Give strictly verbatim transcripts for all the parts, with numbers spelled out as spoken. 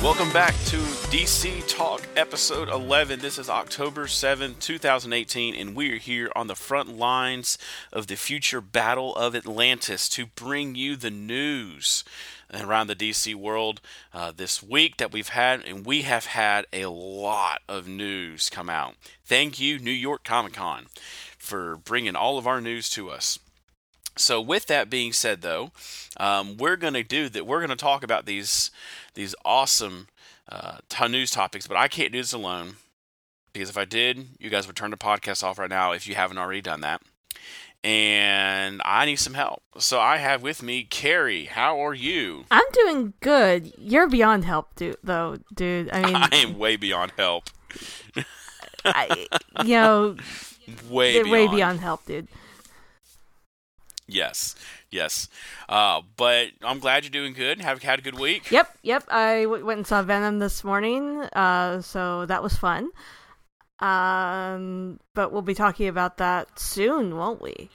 Welcome back to D C Talk episode eleven. This is October seventh, twenty eighteen, and we are here on the front lines of the future Battle of Atlantis to bring you the news around the D C world uh, this week that we've had, and we have had a lot of news come out. Thank you, New York Comic Con, for bringing all of our news to us. So with that being said, though, um, we're going to do that. We're going to talk about these these awesome uh, t- news topics, but I can't do this alone because if I did, you guys would turn the podcast off right now if you haven't already done that. And I need some help. So I have with me Carrie. How are you? I'm doing good. You're beyond help, dude. Though, dude. I mean, I am way beyond help. I, you know, way beyond. way beyond help, dude. Yes, yes. Uh, but I'm glad you're doing good. Have had a good week? Yep, yep. I w- went and saw Venom this morning, uh, so that was fun. Um, but we'll be talking about that soon, won't we?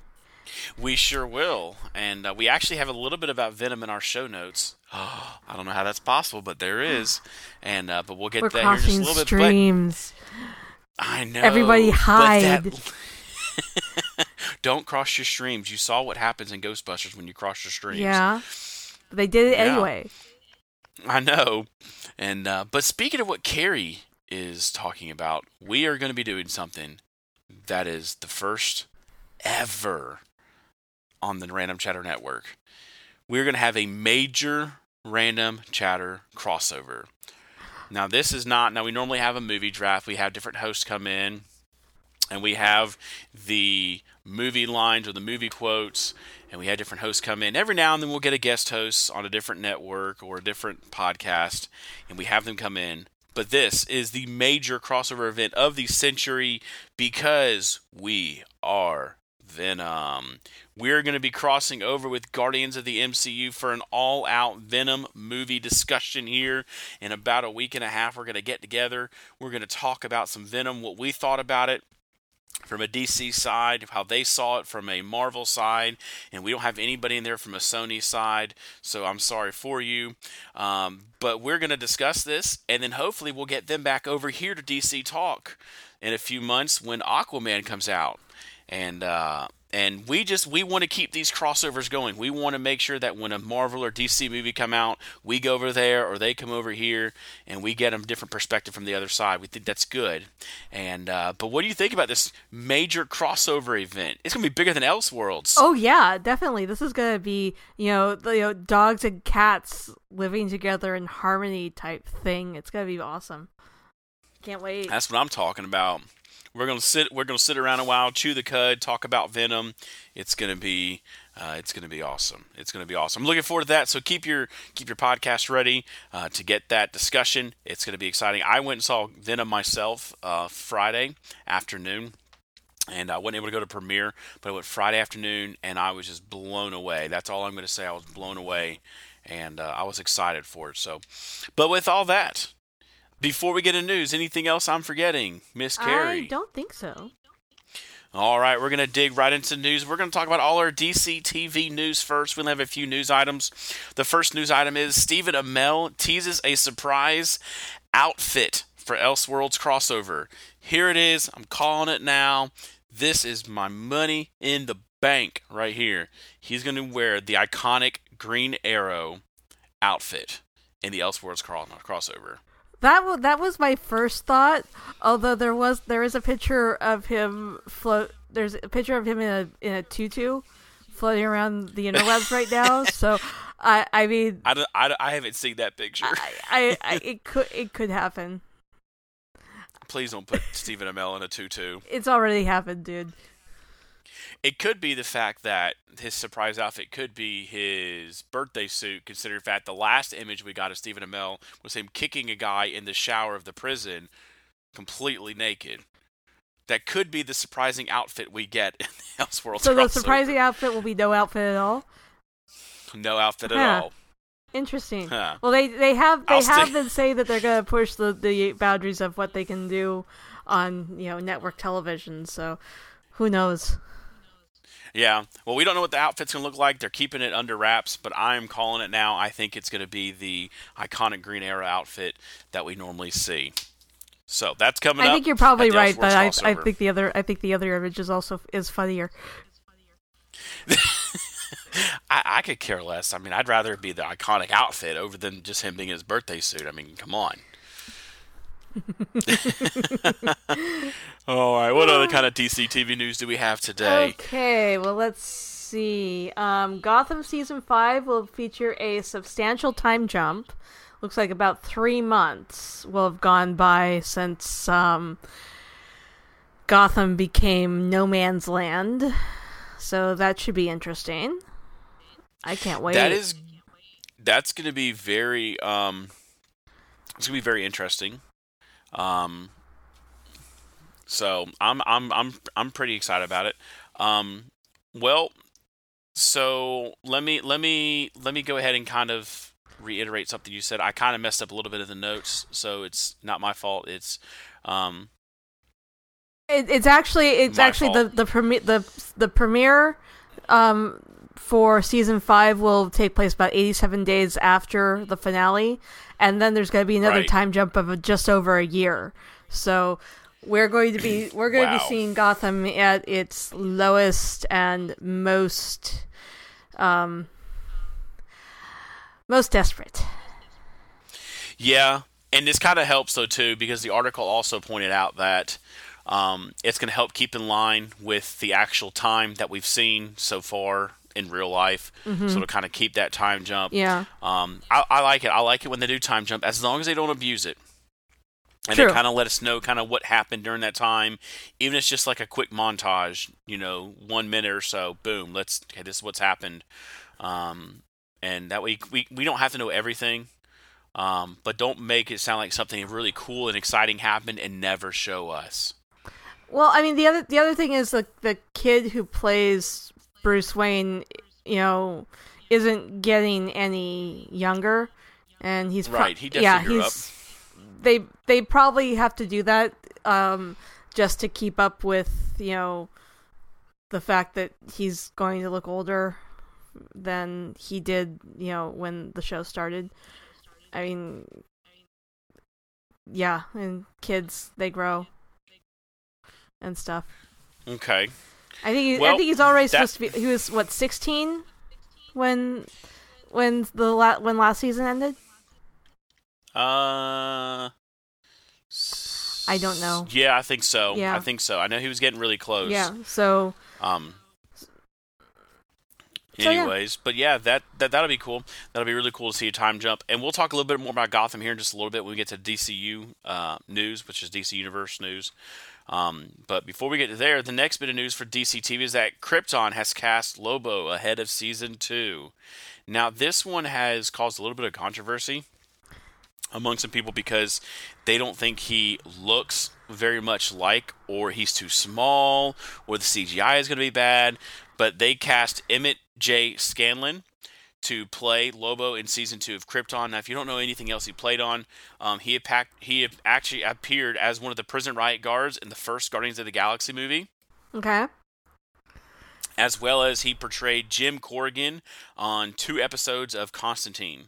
We sure will. And uh, we actually have a little bit about Venom in our show notes. Oh, I don't know how that's possible, but there is. And uh, but we'll get We're that here in just a little streams. bit. But I know. Everybody hide. That... Don't cross your streams. You saw what happens in Ghostbusters when you cross your streams. Yeah, but they did it yeah. anyway. I know. And uh, but speaking of what Carrie is talking about, we are going to be doing something that is the first ever on the Random Chatter Network. We're going to have a major Random Chatter crossover. Now, this is not... Now, we normally have a movie draft. We have different hosts come in, and we have the movie lines or the movie quotes, and we have different hosts come in. Every now and then we'll get a guest host on a different network or a different podcast, and we have them come in. But this is the major crossover event of the century because we are Venom. We're going to be crossing over with Guardians of the M C U for an all-out Venom movie discussion here. In about a week and a half, we're going to get together. We're going to talk about some Venom, what we thought about it from a D C side, how they saw it from a Marvel side, and we don't have anybody in there from a Sony side, so I'm sorry for you. Um, but we're going to discuss this, and then hopefully we'll get them back over here to D C Talk in a few months when Aquaman comes out. And uh, and we just we want to keep these crossovers going. We want to make sure that when a Marvel or D C movie come out, we go over there or they come over here, and we get a different perspective from the other side. We think that's good. And uh, but what do you think about this major crossover event? It's gonna be bigger than Elseworlds. Oh yeah, definitely. This is gonna be you know the, you know dogs and cats living together in harmony type thing. It's gonna be awesome. Can't wait. That's what I'm talking about. We're gonna sit. We're gonna sit around a while, chew the cud, talk about Venom. It's gonna be. Uh, it's gonna be awesome. It's gonna be awesome. I'm looking forward to that. So keep your keep your podcast ready uh, to get that discussion. It's gonna be exciting. I went and saw Venom myself uh, Friday afternoon, and I wasn't able to go to premiere, but I went Friday afternoon, and I was just blown away. That's all I'm gonna say. I was blown away, and uh, I was excited for it. So, but with all that. Before we get into news, anything else I'm forgetting, Miss Carrie? I don't think so. All right, we're going to dig right into news. We're going to talk about all our D C T V news first. We'll have a few news items. The first news item is Stephen Amell teases a surprise outfit for Elseworlds crossover. Here it is. I'm calling it now. This is my money in the bank right here. He's going to wear the iconic Green Arrow outfit in the Elseworlds crossover. That was that was my first thought. Although there was there is a picture of him float. There's a picture of him in a in a tutu floating around the interwebs right now. So I I mean I, don't, I, I haven't seen that picture. I, I, I it could it could happen. Please don't put Stephen Amell in a tutu. It's already happened, dude. It could be the fact that his surprise outfit could be his birthday suit, considering the fact the last image we got of Stephen Amell was him kicking a guy in the shower of the prison completely naked. That could be the surprising outfit we get in the Elseworlds So crossover. the surprising outfit will be no outfit at all? No outfit huh. at all. Interesting. Huh. Well, they they have they I'll have stay- been saying that they're going to push the, the boundaries of what they can do on, you know, network television. So who knows? Yeah. Well, we don't know what the outfit's going to look like. They're keeping it under wraps, but I'm calling it now. I think it's going to be the iconic Green Arrow outfit that we normally see. So that's coming I up. think you're probably at the right, but I, Elseworlds I crossover. think the other I think the other image is also is funnier. I, I could care less. I mean, I'd rather it be the iconic outfit over than just him being in his birthday suit. I mean, come on. All right. What other kind of D C T V news do we have today? Okay, well, let's see. Um, Gotham season five will feature a substantial time jump. Looks like about three months will have gone by since um, Gotham became no man's land. So that should be interesting. I can't wait. That is, that's going to be very, um, it's going to be very interesting. Um, so I'm, I'm, I'm, I'm pretty excited about it. Um, well, so let me, let me, let me go ahead and kind of reiterate something you said. I kind of messed up a little bit of the notes, so it's not my fault. It's, um, It, it's actually it's My actually fault. the the premiere the the premiere um for season five will take place about eighty-seven days after the finale, and then there's going to be another Right. time jump of just over a year. So we're going to be we're going to Wow. be seeing Gotham at its lowest and most um most desperate. Yeah, and this kind of helps though too, because the article also pointed out that um, it's going to help keep in line with the actual time that we've seen so far in real life. Mm-hmm. So to kind of keep that time jump. Yeah. Um, I, I like it. I like it when they do time jump, as long as they don't abuse it. And True. they kind of let us know kind of what happened during that time, even if it's just like a quick montage, you know, one minute or so. Boom, let's. Okay, this is what's happened, um, and that way we we don't have to know everything. Um, but don't make it sound like something really cool and exciting happened and never show us. Well, I mean, the other the other thing is the the kid who plays Bruce Wayne, you know, isn't getting any younger, and he's pro- Right, he definitely yeah, grew he's they they probably have to do that um, just to keep up with, you know, the fact that he's going to look older than he did, you know, when the show started. I mean, yeah, and kids, they grow and stuff. Okay. I think he, Well, I think he's already that- supposed to be. He was what sixteen when when the la- when last season ended. Uh. I don't know. Yeah, I think so. Yeah. I think so. I know he was getting really close. Yeah. So Um. So, yeah. Anyways, but yeah, that, that that'll be cool. That'll be really cool to see a time jump, and we'll talk a little bit more about Gotham here in just a little bit when we get to D C U uh, news, which is D C Universe news. Um, but before we get to there, the next bit of news for D C T V is that Krypton has cast Lobo ahead of season two. Now, this one has caused a little bit of controversy among some people because they don't think he looks very much like, or he's too small, or the C G I is going to be bad. But they cast Emmett J. Scanlon to play Lobo in season two of Krypton. Now, if you don't know anything else he played on, um, he, apac- he actually appeared as one of the prison riot guards in the first Guardians of the Galaxy movie, okay. as well as he portrayed Jim Corrigan on two episodes of Constantine.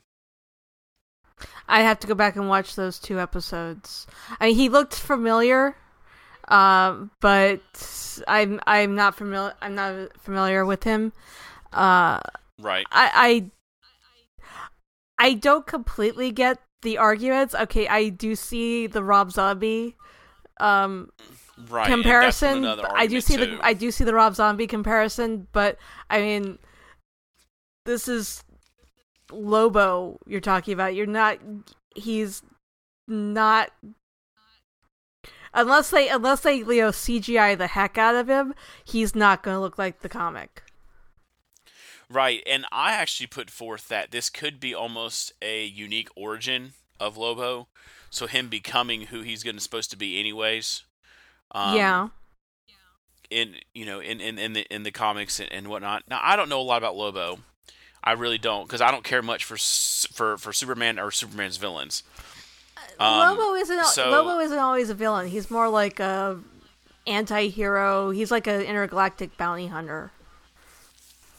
I have to go back and watch those two episodes. I mean, he looked familiar, um, but I'm I'm not familiar. I'm not familiar with him. Uh, Right. I, I I don't completely get the arguments. Okay, I do see the Rob Zombie um, Right. comparison. And that's another I do argument, see too. the I do see the Rob Zombie comparison, but I mean, this is Lobo you're talking about. You're not. He's not. Unless they unless they you know C G I the heck out of him, he's not going to look like the comic. Right, and I actually put forth that this could be almost a unique origin of Lobo, so him becoming who he's going to supposed to be anyways. Um, yeah. In you know in, in, in the in the comics and, and whatnot. Now I don't know a lot about Lobo. I really don't, because I don't care much for s- for for Superman or Superman's villains. Um, Lobo isn't so- Lobo isn't always a villain. He's more like a anti-hero. He's like an intergalactic bounty hunter.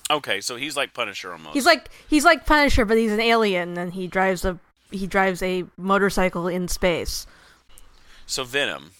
Okay, so he's like Punisher almost. He's like he's like Punisher, but he's an alien, and he drives a he drives a motorcycle in space. So Venom.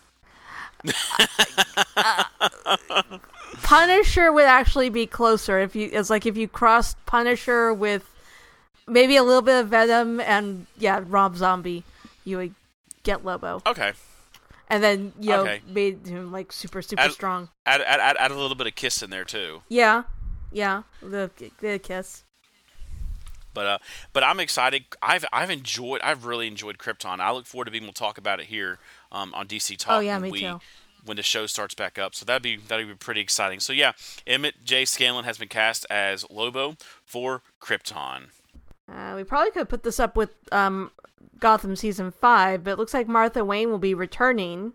uh, Punisher would actually be closer if you. It's like if you crossed Punisher with maybe a little bit of Venom and yeah, Rob Zombie, you would get Lobo. Okay. And then you know okay. made him like super super add, strong. Add, add add add a little bit of Kiss in there too. Yeah, yeah, the the Kiss. But uh, but I'm excited. I've I've enjoyed. I've really enjoyed Krypton. I look forward to being able to talk about it here um, on D C Talk. Oh yeah, when me we, too. When the show starts back up, so that'd be that'd be pretty exciting. So yeah, Emmett J. Scanlon has been cast as Lobo for Krypton. Uh, we probably could put this up with um, Gotham season five, but it looks like Martha Wayne will be returning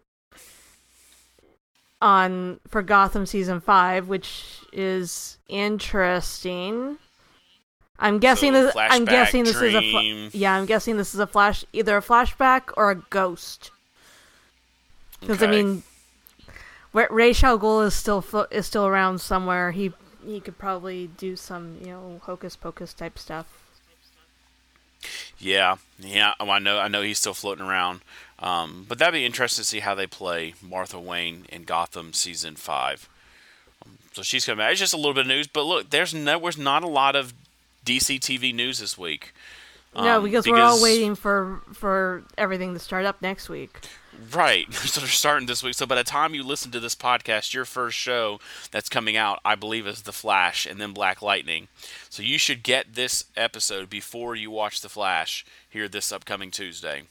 on for Gotham season five, which is interesting. I'm guessing so this. I'm guessing this dream. is a. Fl- yeah, I'm guessing this is a flash, either a flashback or a ghost. Because okay. I mean, Ra's al Ghul is still fo- is still around somewhere. He he could probably do some you know hocus pocus type stuff. Yeah, yeah. Oh, I know. I know he's still floating around. Um, but that'd be interesting to see how they play Martha Wayne in Gotham season five. Um, so she's coming back. It's just a little bit of news, but look, there's no, there's not a lot of D C T V news this week. Um, no, because, because we're all waiting for for everything to start up next week. Right. So they're starting this week. So by the time you listen to this podcast, your first show that's coming out, I believe, is The Flash and then Black Lightning. So you should get this episode before you watch The Flash here this upcoming Tuesday.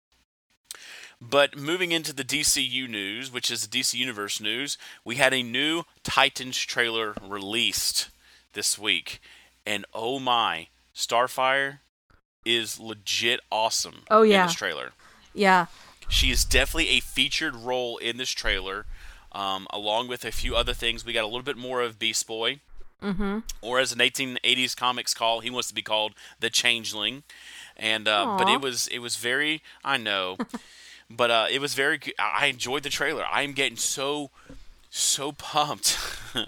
But moving into the D C U news, which is the D C Universe news, we had a new Titans trailer released this week. And oh my, Starfire is legit awesome oh, yeah. in this trailer. Yeah. She is definitely a featured role in this trailer, um, along with a few other things. We got a little bit more of Beast Boy, mm-hmm. or as an eighteen eighties comics call, he wants to be called the Changeling. And uh, but it was it was very I know, but uh, it was very good. I enjoyed the trailer. I am getting so so pumped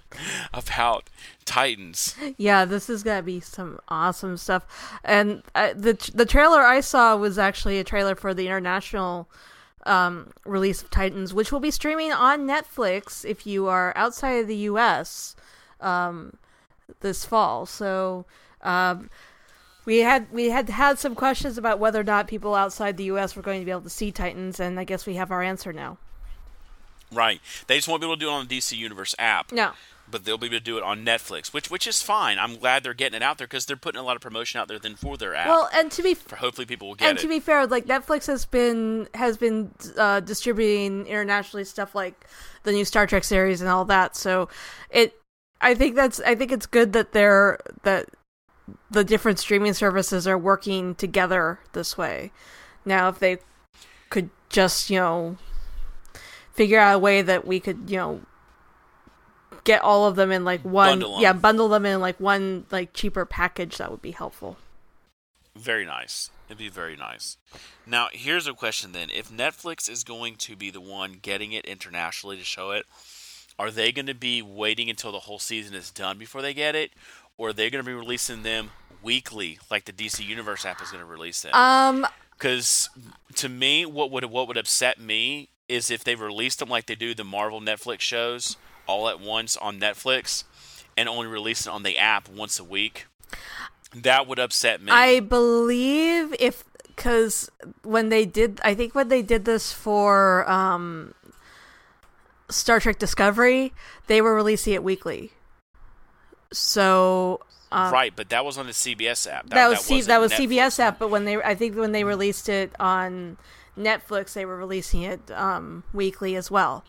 about Titans. Yeah, this is gonna be some awesome stuff. And uh, the the trailer I saw was actually a trailer for the international um, release of Titans, which will be streaming on Netflix if you are outside of the U S um, this fall. So um, we had we had had some questions about whether or not people outside the U S were going to be able to see Titans, and I guess we have our answer now. Right. They just won't be able to do it on the D C Universe app. No. But they'll be able to do it on Netflix, which which is fine. I'm glad they're getting it out there because they're putting a lot of promotion out there then for their app. Well, and to be for hopefully people will get and it. to be fair, like Netflix has been has been uh, distributing internationally stuff like the new Star Trek series and all that. So it, I think that's I think it's good that they're that the different streaming services are working together this way. Now, if they could just you know figure out a way that we could you know. get all of them in like one bundle yeah bundle them in like one like cheaper package, that would be helpful. Very nice. It'd be very nice. Now here's a question then: if Netflix is going to be the one getting it internationally to show it, are they going to be waiting until the whole season is done before they get it, or are they going to be releasing them weekly like the D C Universe app is going to release them? um because to me what would what would upset me is if they released them like they do the Marvel Netflix shows all at once on Netflix and only release it on the app once a week. That would upset me. I believe if because when they did I think when they did this for um Star Trek Discovery, they were releasing it weekly. So um, right, but that was on the C B S app. That, that was that, C- that was Netflix. C B S app, but when they I think when they released it on Netflix, they were releasing it um, weekly as well.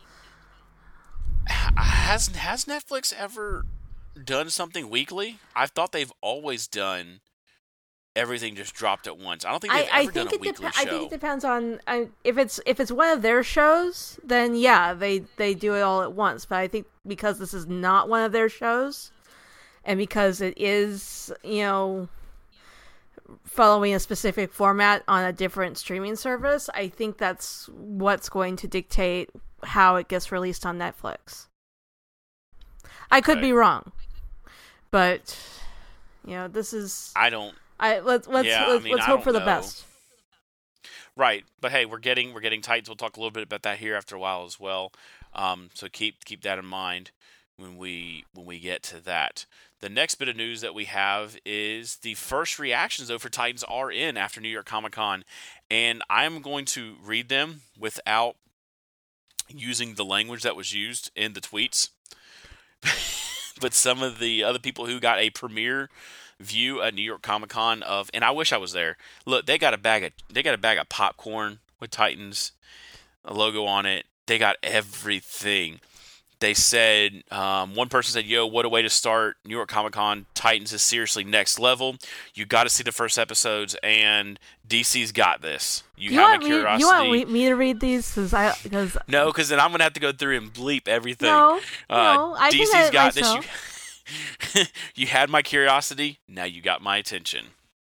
Has has Netflix ever done something weekly? I thought they've always done everything just dropped at once. I don't think they've I, ever I think done a it weekly dep- show. I think it depends on uh, if it's if it's one of their shows, then yeah, they they do it all at once. But I think because this is not one of their shows, and because it is you know following a specific format on a different streaming service, I think that's what's going to dictate how it gets released on Netflix. I could right. be wrong, but you know, this is. I don't. I let's let's Yeah, let's, I mean, let's I hope don't for the know. best. Right, but hey, we're getting we're getting Titans. We'll talk a little bit about that here after a while as well. Um, so keep keep that in mind when we when we get to that. The next bit of news that we have is the first reactions though for Titans are in after New York Comic Con, and I'm going to read them without using the language that was used in the tweets. But some of the other people who got a premiere view at New York Comic Con of, and I wish I was there. Look, they got a bag of they got a bag of popcorn with Titans, a logo on it. They got everything. They said, um, one person said, "Yo, what a way to start New York Comic Con! Titans is seriously next level. You got to see the first episodes, and D C's got this. You, You have want a me? curiosity." You want me, me to read these? Because I because No, because then I'm gonna have to go through and bleep everything. no, Uh, no, I D C's can edit got myself. this. You, you had my curiosity. Now you got my attention.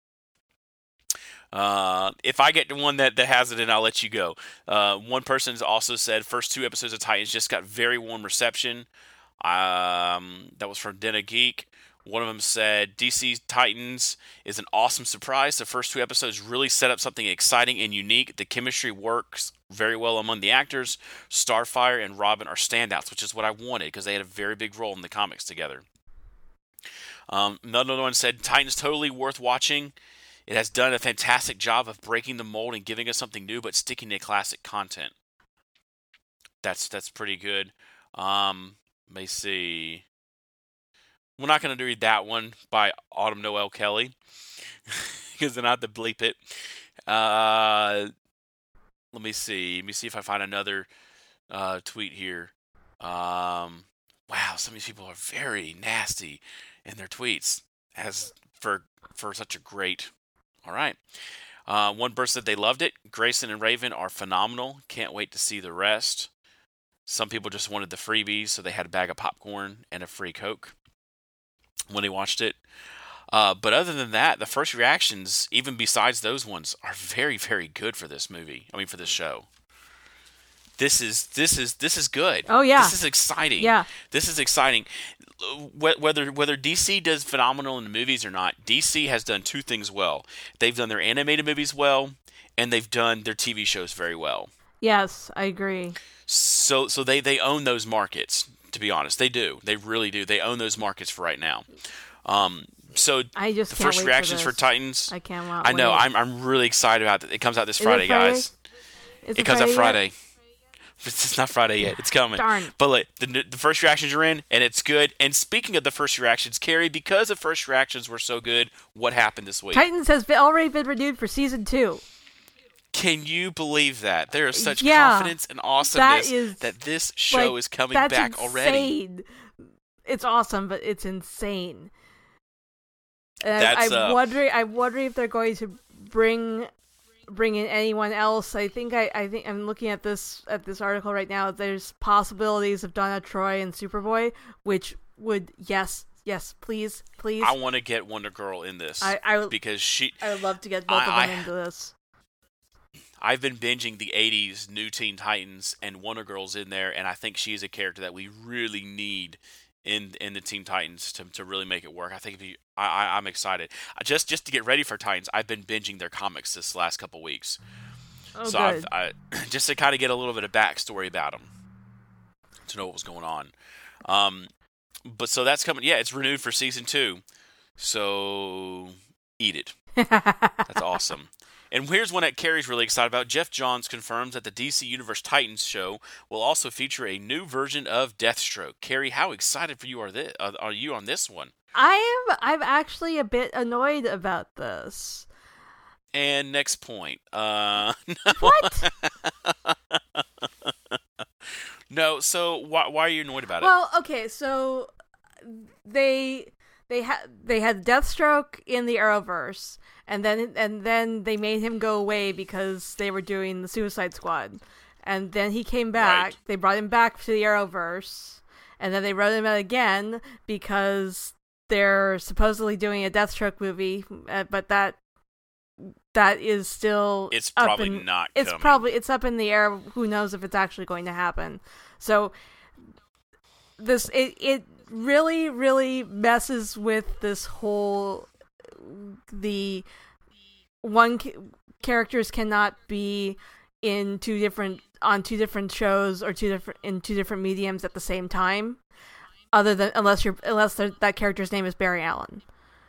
Uh, if I get the one that, that has it, then I'll let you go. Uh, one person's also said first two episodes of Titans just got very warm reception. Um, that was from Denna Geek. One of them said D C Titans is an awesome surprise. The first two episodes really set up something exciting and unique. The chemistry works very well among the actors. Starfire and Robin are standouts, which is what I wanted because they had a very big role in the comics together. Um, another one said Titans totally worth watching. It has done a fantastic job of breaking the mold and giving us something new, but sticking to classic content. That's that's pretty good. Um, let me see. We're not going to read that one by Autumn Noel Kelly because then I have to bleep it. Uh, let me see. Let me see if I find another uh, tweet here. Um, wow, some of these people are very nasty in their tweets as for for such a great. All right. Uh, one person said they loved it. Grayson and Raven are phenomenal. Can't wait to see the rest. Some people just wanted the freebies, so they had a bag of popcorn and a free Coke when they watched it. Uh, but other than that, the first reactions, even besides those ones, are very, very good for this movie. I mean, for this show. This is this is this is good. Oh yeah, this is exciting. Yeah, this is exciting. Whether whether D C does phenomenal in the movies or not, D C has done two things well. They've done their animated movies well, and they've done their T V shows very well. Yes, I agree. So so they, they own those markets. To be honest, they do. They really do. They own those markets for right now. Um, so I just the can't first wait reactions for, for Titans. I can't wait. I know. I'm I'm really excited about it. It comes out this Is Friday, it Friday? guys. Is It comes out Friday Friday. yet? It's not Friday yet. It's coming. Darn. But look, the, the first reactions are in, and it's good. And speaking of the first reactions, Carrie, because the first reactions were so good, what happened this week? Titans has been, already been renewed for season two. Can you believe that? There is such Yeah, confidence and awesomeness that, is, that this show like, is coming that's back insane. already. It's awesome, but it's insane. And That's, I'm uh, wondering. I'm wondering if they're going to bring bring in anyone else. I think I, I think I'm looking at this at this article right now. There's possibilities of Donna Troy and Superboy, which would yes, yes, please, please. I want to get Wonder Girl in this I, I would because she. I would love to get both I- of them I- into this. I've been binging the eighties New Teen Titans, and Wonder Girl's in there, and I think she's a character that we really need in in the Teen Titans to to really make it work. I think if you, I, I I'm excited. I, just just to get ready for Titans, I've been binging their comics this last couple weeks. Oh, so good. I've, I just to kind of get a little bit of backstory about them, to know what was going on. Um, but so that's coming. Yeah, it's renewed for season two. So eat it. That's awesome. And here's one that Carrie's really excited about. Jeff Johns confirms that the D C Universe Titans show will also feature a new version of Deathstroke. Carrie, how excited for you are this? Uh, are you on this one? I am. I'm actually a bit annoyed about this. And next point. Uh, no. What? No. So why why are you annoyed about it? Well, okay, so they they had they had Deathstroke in the Arrowverse, and then and then they made him go away because they were doing the Suicide Squad, and then he came back. Right. They brought him back to the Arrowverse, and then they wrote him out again because they're supposedly doing a Deathstroke movie, uh, but that that is still It's up probably in, not It's coming. probably it's up in the air. Who knows if it's actually going to happen? So this it it really, really messes with this whole the one ca- characters cannot be in two different on two different shows or two different in two different mediums at the same time, other than unless you're unless that character's name is Barry Allen.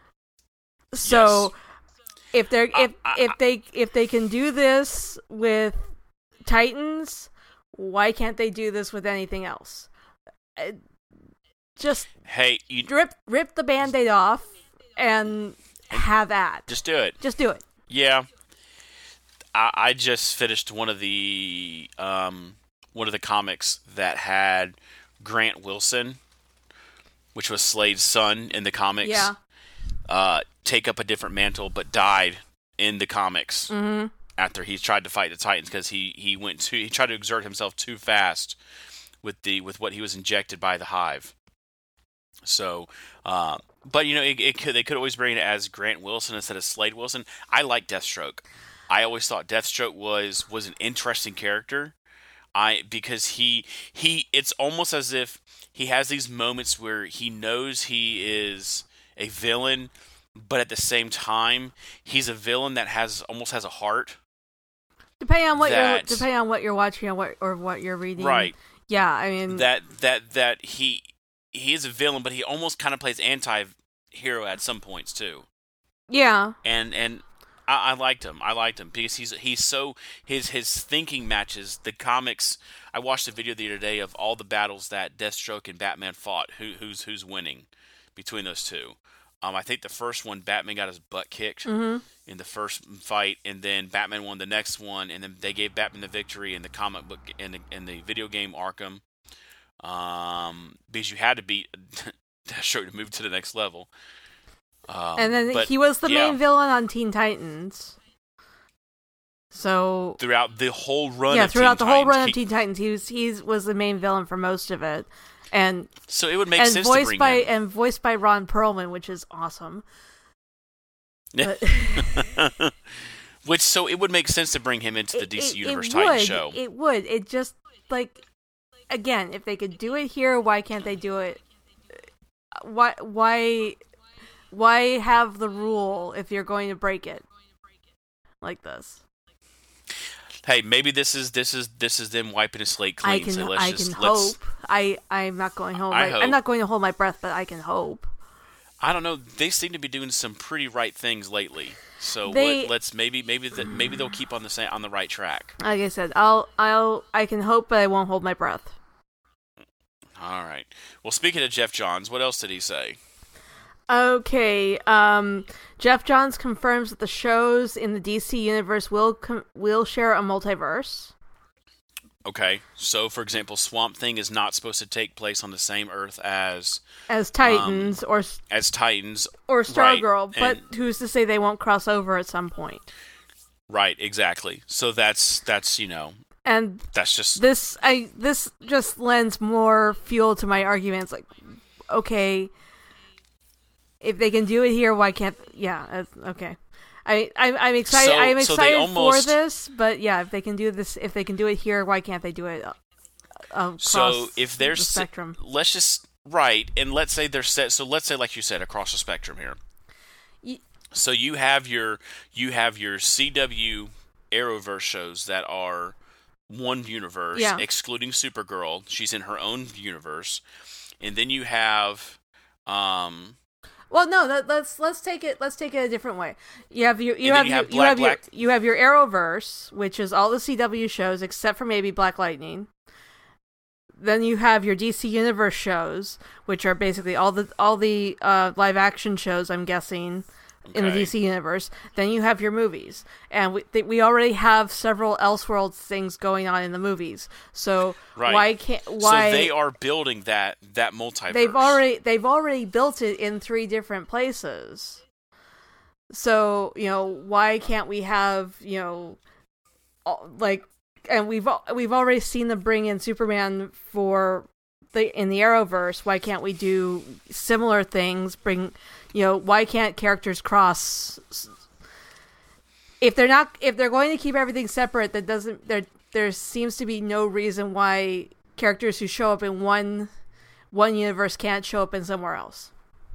So Yes. if they're if Uh, I- if they if they can do this with Titans, why can't they do this with anything else? Uh, Just Hey, you rip rip the Band-Aid off and have at. just do it. Just do it. Yeah. I, I just finished one of the um, one of the comics that had Grant Wilson, which was Slade's son in the comics, Yeah. uh, take up a different mantle, but died in the comics Mm-hmm. after he tried to fight the Titans because he, he went too he tried to exert himself too fast with the with what he was injected by the Hive. So, uh, but you know, it, it could, they could always bring it as Grant Wilson instead of Slade Wilson. I like Deathstroke. I always thought Deathstroke was was an interesting character. I because he he it's almost as if he has these moments where he knows he is a villain, but at the same time he's a villain that has almost has a heart. Depending on what That- you're depending on what you're watching or what or what you're reading. Right. Yeah, I mean That that that he he is a villain, but he almost kind of plays anti-hero at some points too. yeah. And and I, I liked him. I liked him because he's he's so his his thinking matches the comics. I watched a video the other day of all the battles that Deathstroke and Batman fought. Who who's who's winning between those two? Um, I think the first one Batman got his butt kicked Mm-hmm. in the first fight, and then Batman won the next one, and then they gave Batman the victory in the comic book in the in the video game Arkham. Um, because you had to beat Deathstroke to move to the next level. Um, And then but he was the yeah, main villain on Teen Titans. So throughout the whole run. yeah, of throughout Teen the whole Titans, run of he- Teen Titans, he was he was the main villain for most of it, and So it would make and sense to voiced bring by him. and voiced by Ron Perlman, which is awesome. But Which so it would make sense to bring him into the it- D C it- Universe it Titan would, show. It would. It just like again, if they could do it here, why can't they do it? Why why why have the rule if you're going to break it like this? Hey, maybe this is this is this is them wiping a slate clean. I can so let's I just, can let's, hope. I I'm not going to hold. I My, hope. I'm not going to hold my breath, but I can hope. I don't know. They seem to be doing some pretty right things lately. So They- let, let's maybe maybe the, maybe they'll keep on the same on the right track. Like I said, I'll I'll I can hope, but I won't hold my breath. All right. Well, speaking of Jeff Johns, what else did he say? Okay, um, Jeff Johns confirms that the shows in the D C universe will com- will share a multiverse. Okay. So, for example, Swamp Thing is not supposed to take place on the same Earth as As Titans or as Titans. or Stargirl, right, but and- who's to say they won't cross over at some point? Right. Exactly. So that's that's you know And that's just this I this just lends more fuel to my arguments. Like, okay, if they can do it here, why can't? Yeah, it's- okay. I I'm, I'm excited. So- I'm so they excited almost- for this, but yeah, if they can do this, if they can do it here, why can't they do it uh, across so if there's the spectrum? let's just right, and let's say they're set. So let's say, like you said, across the spectrum here. Y- So you have your you have your C W Arrowverse shows that are one universe, Yeah. excluding Supergirl. She's in her own universe, and then you have, um, Well, no, that, let's let's take it. Let's take it a different way. You have your you And then have, you your, have you Black- have your Black- you have your Arrowverse, which is all the C W shows except for maybe Black Lightning. Then you have your D C Universe shows, which are basically all the all the uh, live action shows. I'm guessing in the Okay. D C Universe. Then you have your movies, and we th- we already have several Elseworlds things going on in the movies. So Right. why can't why so they are building that that multiverse. they've already they've already built it in three different places. So, you know, why can't we have, you know, all- like, and we've al- we've already seen them bring in Superman for the in the Arrowverse. Why can't we do similar things? Bring, you know, why can't characters cross? If they're not, if they're going to keep everything separate, that doesn't there there seems to be no reason why characters who show up in one one universe can't show up in somewhere else.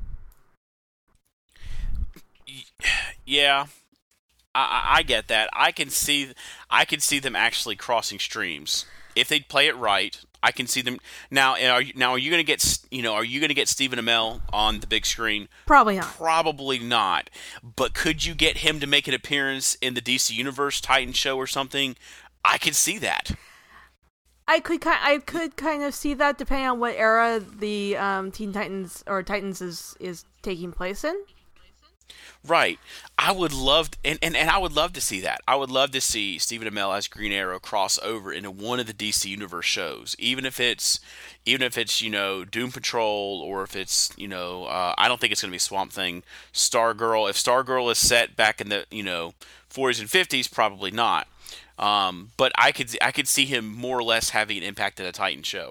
Yeah, I, I get that. I can see, I can see them actually crossing streams if they play it right. I can see them now. Are you, now, are you going to get, you know, are you going to get Stephen Amell on the big screen? Probably not. Probably not. But could you get him to make an appearance in the D C Universe Titan show or something? I could see that. I could ki- I could kind of see that depending on what era the um, Teen Titans or Titans is, is taking place in. Right. I would love, and, and, and I would love to see that. I would love to see Stephen Amell as Green Arrow cross over into one of the D C Universe shows, even if it's, even if it's you know Doom Patrol, or if it's you know uh, I don't think it's going to be Swamp Thing, Stargirl. If Stargirl is set back in the you know forties and fifties, probably not. Um, but I could I could see him more or less having an impact in a Titan show.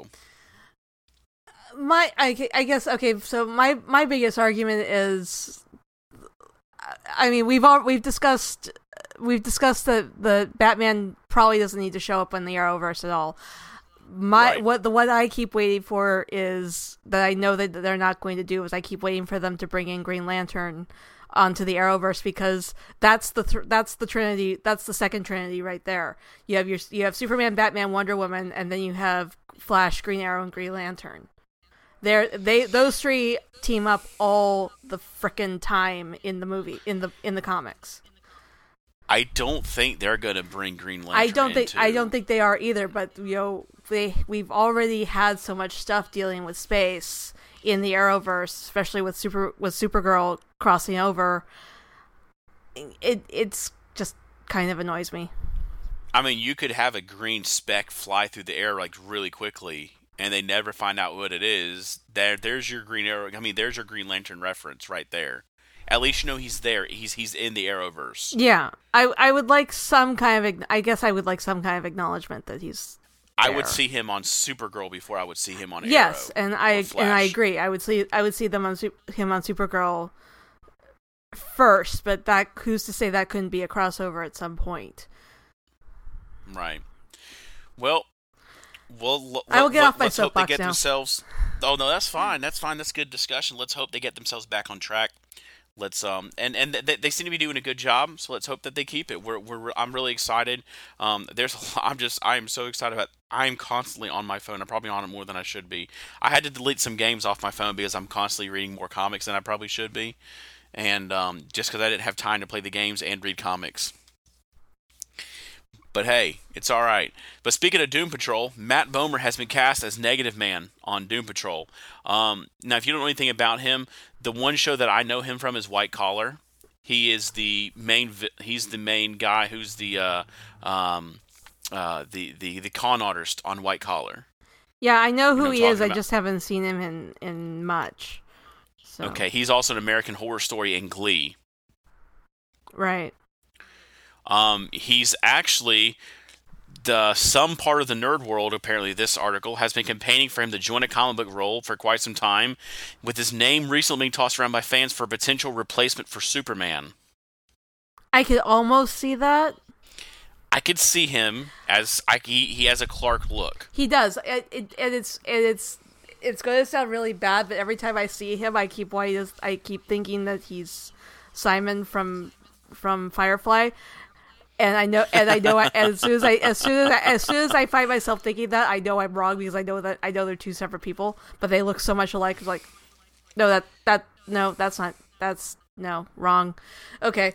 My I, I guess okay. So my my biggest argument is. I mean, we've all we've discussed we've discussed that the Batman probably doesn't need to show up in the Arrowverse at all. My Right. what the what I keep waiting for is that I know that they're not going to do is I keep waiting for them to bring in Green Lantern onto the Arrowverse, because that's the th- that's the Trinity, that's the second Trinity right there. You have your you have Superman, Batman, Wonder Woman, and then you have Flash, Green Arrow, and Green Lantern. They're, they those three team up all the frickin' time in the movie in the in the comics. I don't think they're going to bring Green Lantern. I don't think into... I don't think they are either. But you know, they we've already had so much stuff dealing with space in the Arrowverse, especially with super with Supergirl crossing over. It it's just kind of annoys me. I mean, you could have a green speck fly through the air like really quickly, and they never find out what it is. There, there's your Green Arrow. I mean, there's your Green Lantern reference right there. At least you know he's there. He's he's in the Arrowverse. Yeah, I I would like some kind of. I guess I would like some kind of acknowledgement that he's. I there. would see him on Supergirl before I would see him on Arrow. Yes, and I or Flash. and I agree. I would see I would see them on him on Supergirl first, but that who's to say that couldn't be a crossover at some point? Right. Well, well. I will get let, off my let's hope they soapbox get now. themselves. Oh no, that's fine. That's fine. That's good discussion. Let's hope they get themselves back on track. Let's um and and they, they seem to be doing a good job. So let's hope that they keep it. We're we're I'm really excited. Um, there's a lot, I'm just I am so excited about. I'm constantly on my phone. I'm probably on it more than I should be. I had to delete some games off my phone because I'm constantly reading more comics than I probably should be, and um, just because I didn't have time to play the games and read comics. But hey, it's all right. But speaking of Doom Patrol, Matt Bomer has been cast as Negative Man on Doom Patrol. Um, now, if you don't know anything about him, the one show that I know him from is White Collar. He is the main. He's the main guy who's the uh, um, uh, the the the con artist on White Collar. Yeah, I know who You know he what I'm is. I talking just haven't seen him in in much. So. Okay, he's also an American Horror Story and Glee. Right. Um, he's actually the some part of the nerd world. Apparently, this article has been campaigning for him to join a comic book role for quite some time, with his name recently being tossed around by fans for a potential replacement for Superman. I could almost see that. I could see him as I, he he has a Clark look. He does. It, it, and it's and it's it's going to sound really bad, but every time I see him, I keep wanting to, I keep thinking that he's Simon from from Firefly. And I know, and I know, as soon as I, as soon as, I, as soon as I find myself thinking that, I know I'm wrong because I know that I know they're two separate people, but they look so much alike. It's like, no, that that no, that's not, that's no, wrong. Okay.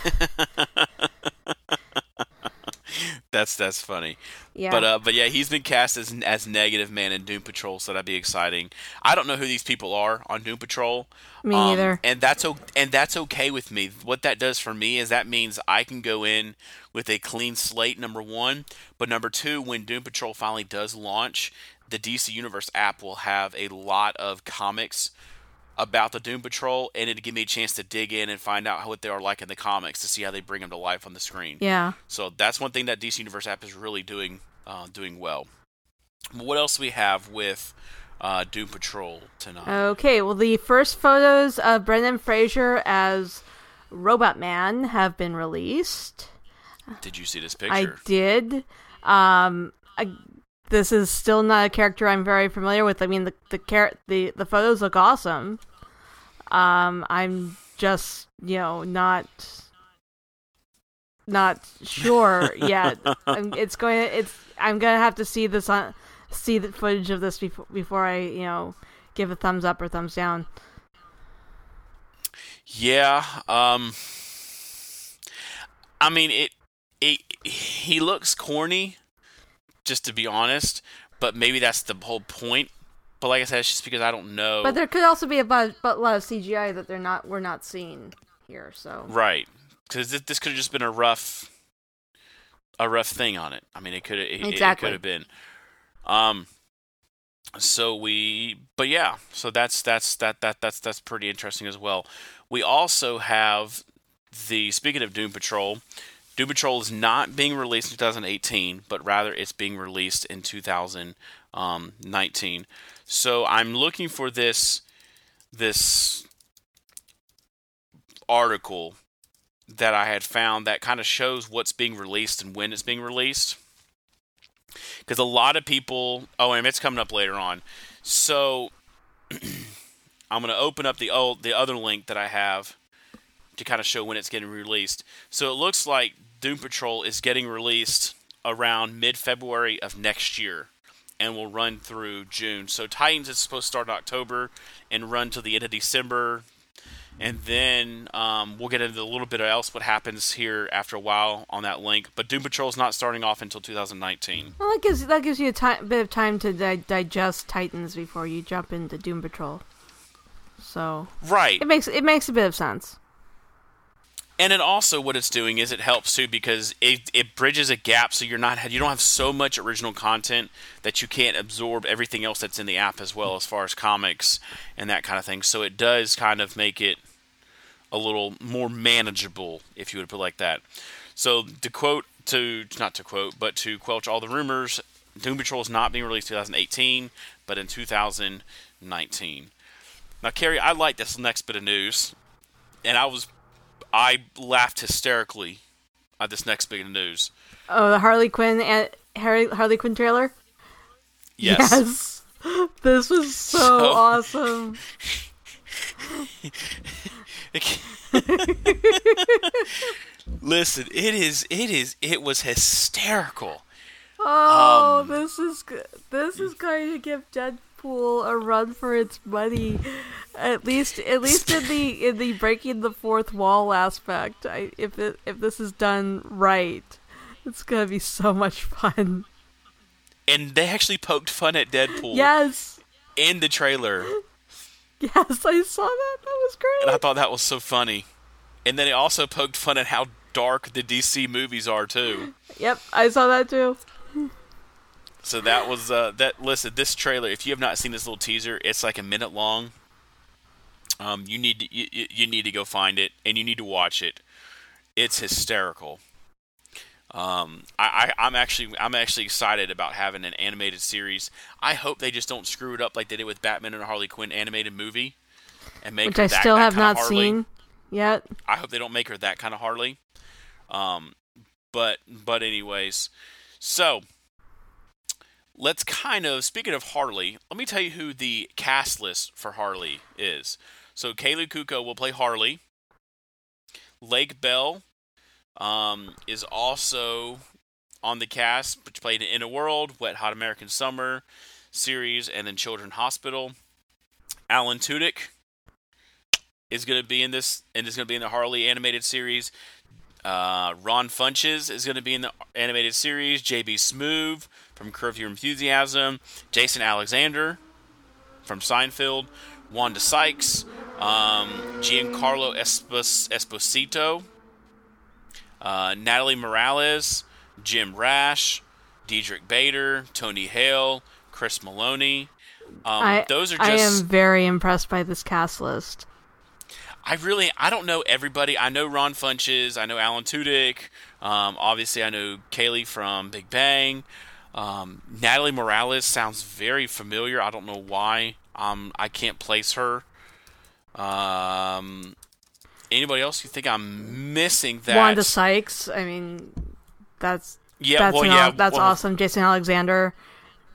That's that's funny. Yeah. But uh, but yeah, he's been cast as as Negative Man in Doom Patrol, so that'd be exciting. I don't know who these people are on Doom Patrol. Me um, neither. And that's o- and that's okay with me. What that does for me is that means I can go in with a clean slate. Number one, but number two, when Doom Patrol finally does launch, the D C Universe app will have a lot of comics about the Doom Patrol, and it'd give me a chance to dig in and find out what they are like in the comics to see how they bring them to life on the screen. Yeah. So that's one thing that D C Universe app is really doing uh, doing well. What else do we have with uh, Doom Patrol tonight? Okay, well, the first photos of Brendan Fraser as Robot Man have been released. Did you see this picture? I did. Um, I, this is still not a character I'm very familiar with. I mean, the the char- the the photos look awesome. Um, I'm just, you know, not not sure yet. I'm, it's going. It's. I'm gonna have to see this on see the footage of this before before I, you know, give a thumbs up or thumbs down. Yeah. Um. I mean, it. It. He looks corny, just to be honest. But maybe that's the whole point. But like I said, it's just because I don't know. But there could also be a, but, but a lot of C G I that they're not we're not seeing here. So right, because this, this could have just been a rough, a rough thing on it. I mean, it could it, exactly. it could have been. Um. So we, but yeah, so that's that's that that that's that's pretty interesting as well. We also have the speaking of Doom Patrol. Doom Patrol is not being released in two thousand eighteen, but rather it's being released in two thousand nineteen. So I'm looking for this this article that I had found that kind of shows what's being released and when it's being released. Because a lot of people... Oh, and it's coming up later on. So I'm going to open up the old, the other link that I have to kind of show when it's getting released. So it looks like Doom Patrol is getting released around mid-February of next year and will run through June. So Titans is supposed to start in October and run till the end of December. And then um, we'll get into a little bit of else what happens here after a while on that link. But Doom Patrol is not starting off until two thousand nineteen. Well, that gives that gives you a ti- bit of time to di- digest Titans before you jump into Doom Patrol. So right, it makes it makes a bit of sense. And then also what it's doing is it helps too because it it bridges a gap so you're not you don't have so much original content that you can't absorb everything else that's in the app as well as far as comics and that kind of thing. So it does kind of make it a little more manageable, if you would put it like that. So to quote to not to quote, but to quelch all the rumors, Doom Patrol is not being released in twenty eighteen, but in two thousand nineteen. Now, Carrie, I like this next bit of news, and I was I laughed hysterically at this next bit of news. Oh, the Harley Quinn and Harley Harley Quinn trailer? Yes. Yes. This was so, so awesome. Listen, it is it is it was hysterical. Oh, um, this is this is going to give Deadpool a run for its money. At least, at least in the in the breaking the fourth wall aspect. I, if it, if this is done right, it's gonna be so much fun. And they actually poked fun at Deadpool. Yes. In the trailer. Yes, I saw that. That was great. And I thought that was so funny. And then it also poked fun at how dark the D C movies are too. Yep, I saw that too. So that was uh, that. Listen, this trailer. If you have not seen this little teaser, it's like a minute long. Um, you need to, you, you need to go find it and you need to watch it. It's hysterical. Um, I, I I'm actually I'm actually excited about having an animated series. I hope they just don't screw it up like they did with Batman and Harley Quinn animated movie, and make which her I that, still that have kind not of Harley. seen yet. I hope they don't make her that kind of Harley. Um, but but anyways, so let's kind of speaking of Harley, let me tell you who the cast list for Harley is. So Kaylee Cuoco will play Harley. Lake Bell um, is also on the cast, which played in a World, Wet Hot American Summer series, and then Children's Hospital. Alan Tudyk is going to be in this, and is going to be in the Harley animated series. Uh, Ron Funches is going to be in the animated series. J B Smoove from Curb Your Enthusiasm. Jason Alexander from Seinfeld. Wanda Sykes. Um, Giancarlo Espos- Esposito. Uh, Natalie Morales. Jim Rash. Diedrich Bader. Tony Hale. Chris Maloney. Um, I, those are just... I am very impressed by this cast list. I really, I don't know everybody. I know Ron Funches. I know Alan Tudyk. Um, obviously, I know Kaylee from Big Bang. Um, Natalie Morales sounds very familiar. I don't know why. Um, I can't place her. Um, anybody else you think I'm missing that? Wanda Sykes. I mean, that's yeah, that's well, an, yeah, that's well, awesome. Jason Alexander.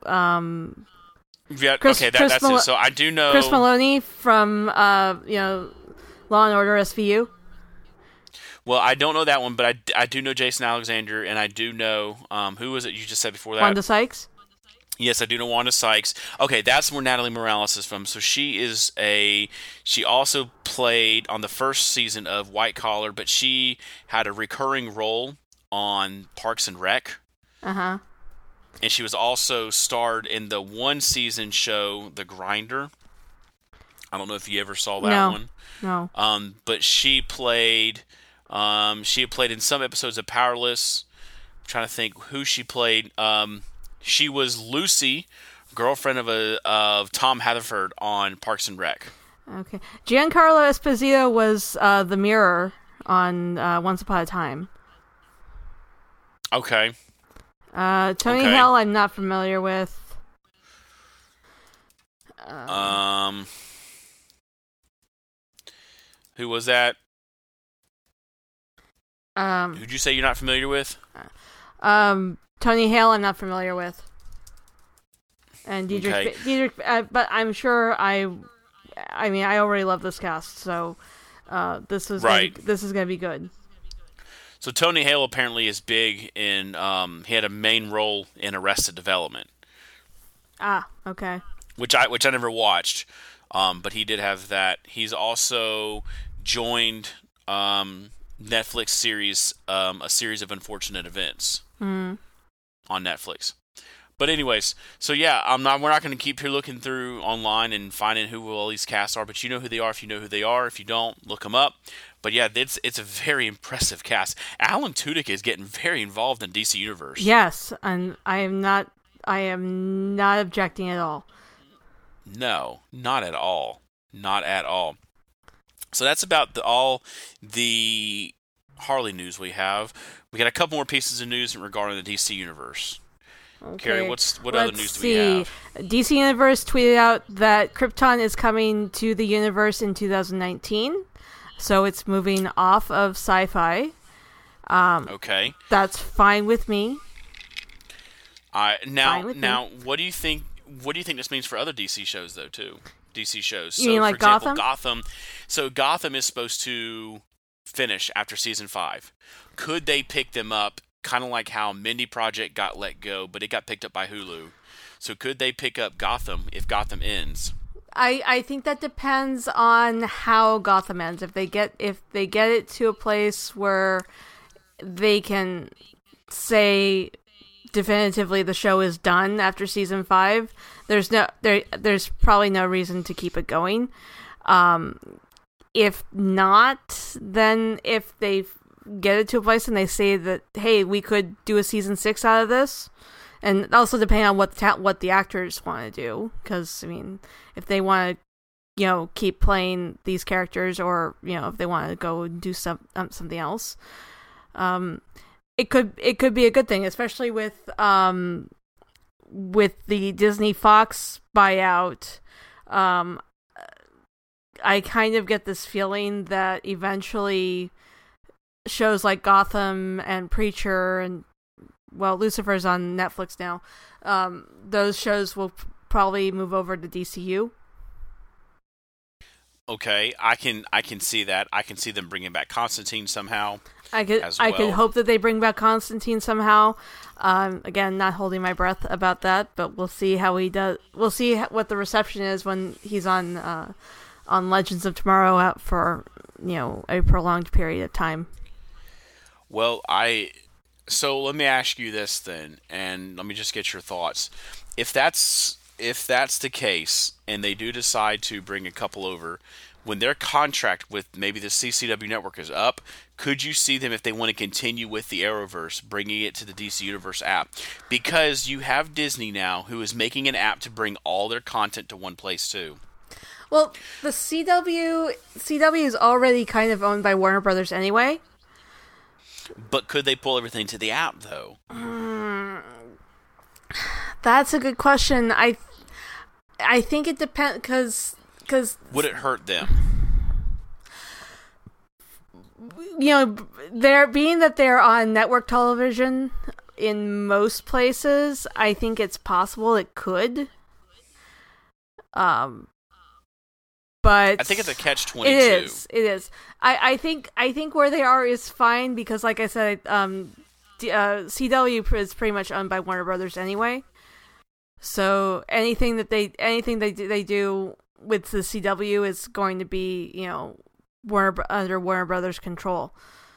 um, Yeah, Chris, okay, that, Chris that's Mal- it. So I do know Chris Maloney from uh, you know Law and Order S V U. Well, I don't know that one, but I, I do know Jason Alexander, and I do know um, who was it you just said before that? Wanda Sykes. Yes, I do know Wanda Sykes. Okay, that's where Natalie Morales is from. So she is a. She also played on the first season of White Collar, but she had a recurring role on Parks and Rec. Uh huh. And she was also starred in the one season show The Grinder. I don't know if you ever saw that no. one. No. Um, but she played. Um, she had played in some episodes of Powerless. I'm trying to think who she played. Um. She was Lucy, girlfriend of a of Tom Haverford on Parks and Rec. Okay. Giancarlo Esposito was uh, the Mirror on uh, Once Upon a Time. Okay. Uh, Tony okay. Hale, I'm not familiar with. Uh, um. Who was that? Um. Who'd you say you're not familiar with? Um. Tony Hale, I'm not familiar with, and Diedrich, okay. Diedrich uh, but I'm sure I, I mean, I already love this cast, so uh, this is right. Gonna, this is gonna be good. So Tony Hale apparently is big in. Um, he had a main role in Arrested Development. Ah, okay. Which I which I never watched, um, but he did have that. He's also joined um, Netflix series, um, a series of unfortunate events. Mm. On Netflix. But anyways, so yeah, I'm not. We're not going to keep here looking through online and finding who all these casts are. But you know who they are if you know who they are. If you don't, look them up. But yeah, it's it's a very impressive cast. Alan Tudyk is getting very involved in D C Universe. Yes, and I am not. I am not objecting at all. No, not at all. Not at all. So that's about the, all the Harley news we have. We got a couple more pieces of news regarding the D C Universe. Okay. Carrie, what's what Let's other news do see. we have? D C Universe tweeted out that Krypton is coming to the universe in two thousand nineteen, so it's moving off of Sci-Fi. Um, okay, that's fine with me. I uh, now with now me. what do you think? What do you think this means for other D C shows though too? D C shows. You so, mean like for example, Gotham? Gotham. So Gotham is supposed to finish after season five. Could they pick them up, kind of like how Mindy Project got let go, but it got picked up by Hulu? So could they pick up Gotham if Gotham ends? I, I think that depends on how Gotham ends. If they get if they get it to a place where they can say definitively the show is done after season five, there's no there there's probably no reason to keep it going. Um, if not, then if they get it to a place and they say that, hey, we could do a season six out of this, and also depending on what the ta- what the actors want to do, because I mean, if they want to, you know, keep playing these characters, or you know, if they want to go and do some um, something else, um, it could it could be a good thing, especially with um with the Disney Fox buyout. Um, I kind of get this feeling that eventually shows like Gotham and Preacher and, well, Lucifer's on Netflix now, um, those shows will p- probably move over to D C U. Okay, I can I can see that. I can see them bringing back Constantine somehow. I could as I well. could hope that they bring back Constantine somehow. Um, again, not holding my breath about that, but we'll see how he does. We'll see what the reception is when he's on uh, on Legends of Tomorrow out for, you know, a prolonged period of time. Well, I so let me ask you this then, and let me just get your thoughts. If that's if that's the case, and they do decide to bring a couple over, when their contract with maybe the C C W network is up, could you see them, if they want to continue with the Arrowverse, bringing it to the D C Universe app? Because you have Disney now, who is making an app to bring all their content to one place too. Well, the C W C W is already kind of owned by Warner Brothers anyway. But could they pull everything to the app though? Mm, that's a good question. I I think it depends, because because would it hurt them? You know, they're being that they're on network television, in most places, I think it's possible it could. Um, but I think it's a catch twenty-two. It is. It is. I, I think I think where they are is fine because, like I said, um, D- uh, C W is pretty much owned by Warner Brothers anyway. So anything that they anything they do, they do with the C W is going to be, you know, Warner under Warner Brothers control.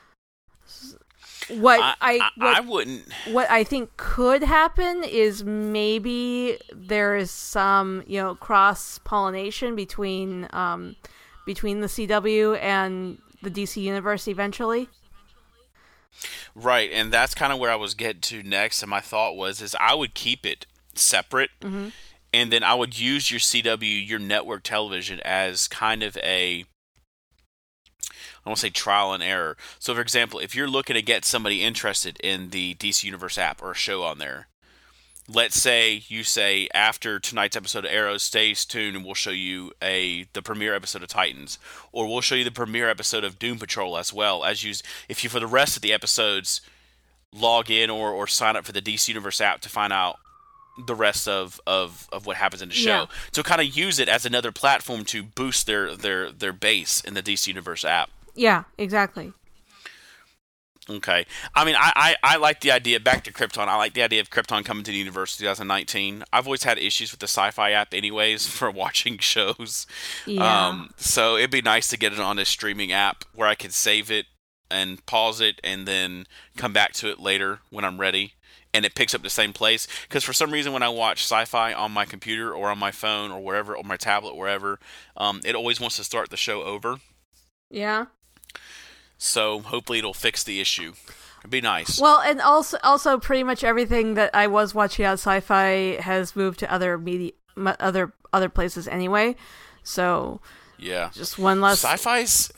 What I, I, what, I wouldn't. What I think could happen is maybe there is some, you know, cross pollination between um between the C W and the D C universe eventually. Right, and that's kind of where I was getting to next. And my thought was, is I would keep it separate, mm-hmm. and then I would use your C W, your network television, as kind of a, I won't say trial and error. So, for example, if you're looking to get somebody interested in the D C Universe app or a show on there, let's say you say after tonight's episode of Arrow, stay tuned and we'll show you a the premiere episode of Titans, or we'll show you the premiere episode of Doom Patrol as well as you. If you for the rest of the episodes log in or, or sign up for the D C Universe app to find out the rest of, of, of what happens in the show. Yeah. So kind of use it as another platform to boost their, their, their base in the D C Universe app. Yeah, exactly. Okay. I mean, I, I, I like the idea, back to Krypton, I like the idea of Krypton coming to the universe in twenty nineteen. I've always had issues with the Sci-Fi app anyways for watching shows. Yeah. Um, so it'd be nice to get it on a streaming app where I could save it and pause it and then come back to it later when I'm ready. And it picks up the same place. Because for some reason when I watch Sci-Fi on my computer or on my phone or wherever, or my tablet, wherever, um, it always wants to start the show over. Yeah. So hopefully it'll fix the issue. It'd be nice. Well, and also, also pretty much everything that I was watching on Sci-Fi has moved to other media, other other places anyway. So yeah, just one less. Sci-Fi's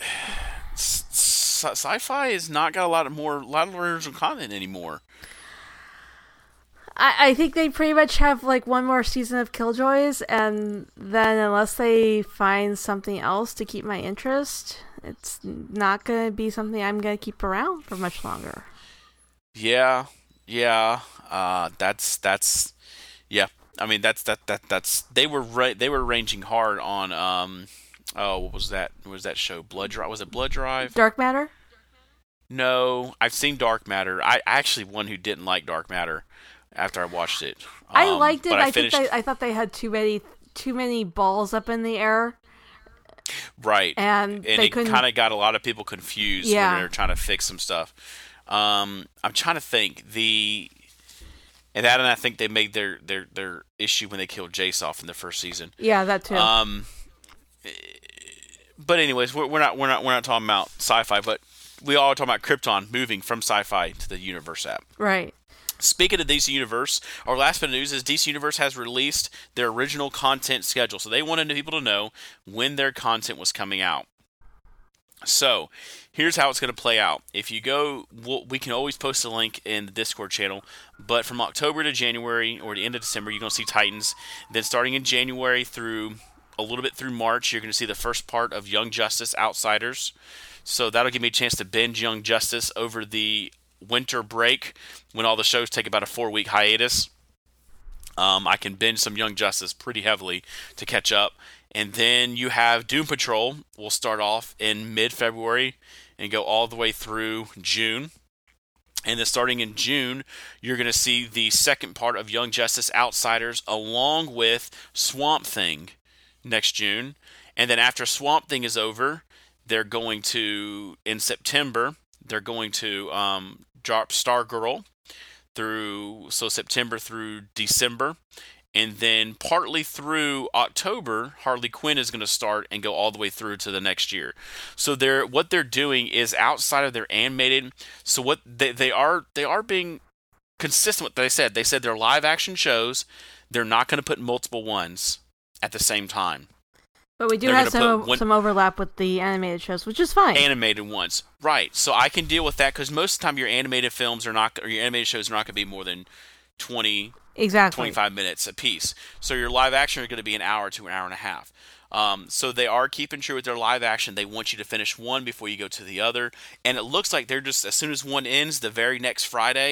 Sci-Fi has not got a lot of more, a lot of original content anymore. I, I think they pretty much have like one more season of Killjoys, and then unless they find something else to keep my interest, it's not going to be something I'm going to keep around for much longer. Yeah, yeah, uh, that's that's yeah. I mean, that's that that that's they were ra- they were ranging hard on um oh what was that what was that show Blood Drive was it Blood Drive Dark Matter? No, I've seen Dark Matter. I actually one who didn't like Dark Matter after I watched it. Um, I liked it. I, I finished... think they, I thought they had too many too many balls up in the air. Right, and, and they it couldn't... kind of got a lot of people confused yeah. when they were trying to fix some stuff. Um, I'm trying to think the, and that, and I think they made their, their, their issue when they killed Jace off in the first season. Yeah, that too. Um, but anyways, we're, we're not we're not we're not talking about Sci-Fi, but we all are talking about Krypton moving from Sci-Fi to the Universe app. Right. Speaking of D C Universe, our last bit of news is D C Universe has released their original content schedule. So they wanted people to know when their content was coming out. So here's how it's going to play out. If you go, we'll, we can always post a link in the Discord channel. But from October to January or the end of December, you're going to see Titans. Then starting in January through a little bit through March, you're going to see the first part of Young Justice Outsiders. So that'll give me a chance to binge Young Justice over the winter break when all the shows take about a four week hiatus. um, I can binge some Young Justice pretty heavily to catch up. And then you have Doom Patrol will start off in mid-February and go all the way through June. And then starting in June, you're going to see the second part of Young Justice Outsiders along with Swamp Thing next June. And then after Swamp Thing is over, they're going to, in September, they're going to um, drop Stargirl through, so September through December. And then partly through October, Harley Quinn is going to start and go all the way through to the next year. So they're what they're doing is outside of their animated. So what they they are they are being consistent with what they said. They said they're live action shows. They're not going to put multiple ones at the same time. But we do They're have some one, some overlap with the animated shows, which is fine. Animated ones, right? So I can deal with that because most of the time your animated films are not, or your animated shows are not going to be more than twenty. Exactly. twenty-five minutes a piece. So your live action are going to be an hour to an hour and a half. Um, so they are keeping true with their live action. They want you to finish one before you go to the other. And it looks like they're just, as soon as one ends, the very next Friday,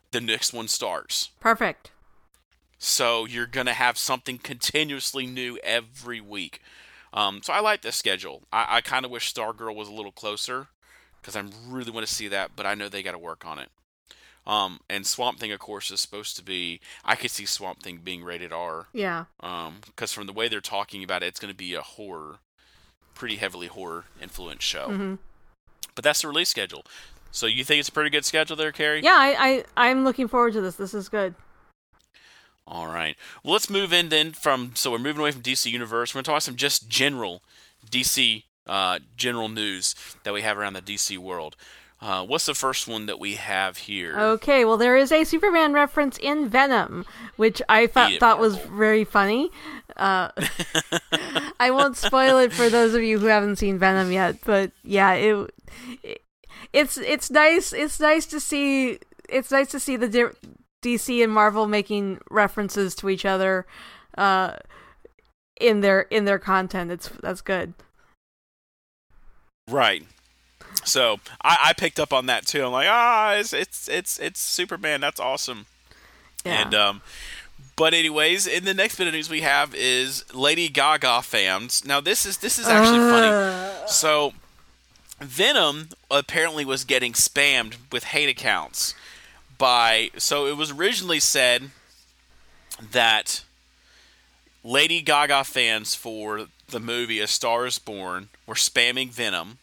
the next one starts. Perfect. So you're going to have something continuously new every week. Um, so I like this schedule. I, I kind of wish Stargirl was a little closer because I really want to see that, but I know they got to work on it. Um, and Swamp Thing, of course, is supposed to be... I could see Swamp Thing being rated R. Yeah. Um, because from the way they're talking about it, it's going to be a horror, pretty heavily horror-influenced show. Mm-hmm. But that's the release schedule. So you think it's a pretty good schedule there, Carrie? Yeah, I, I, I'm looking forward to this. This is good. All right. Well, let's move in then from... So we're moving away from D C Universe. We're going to talk about some just general D C uh, general news that we have around the D C world. Uh, what's the first one that we have here? Okay, well, there is a Superman reference in Venom, which I th- it, thought was Marvel. very funny. Uh, I won't spoil it for those of you who haven't seen Venom yet, but yeah, it, it it's it's nice. It's nice to see. It's nice to see the di- D C and Marvel making references to each other uh, in their in their content. It's that's good. Right. So I, I picked up on that too. I'm like, ah, it's it's it's it's Superman. That's awesome. Yeah. And um, but anyways, in the next bit of news we have is Lady Gaga fans. Now this is this is actually uh... funny. So Venom apparently was getting spammed with hate accounts by. So it was originally said that Lady Gaga fans for the movie A Star Is Born were spamming Venom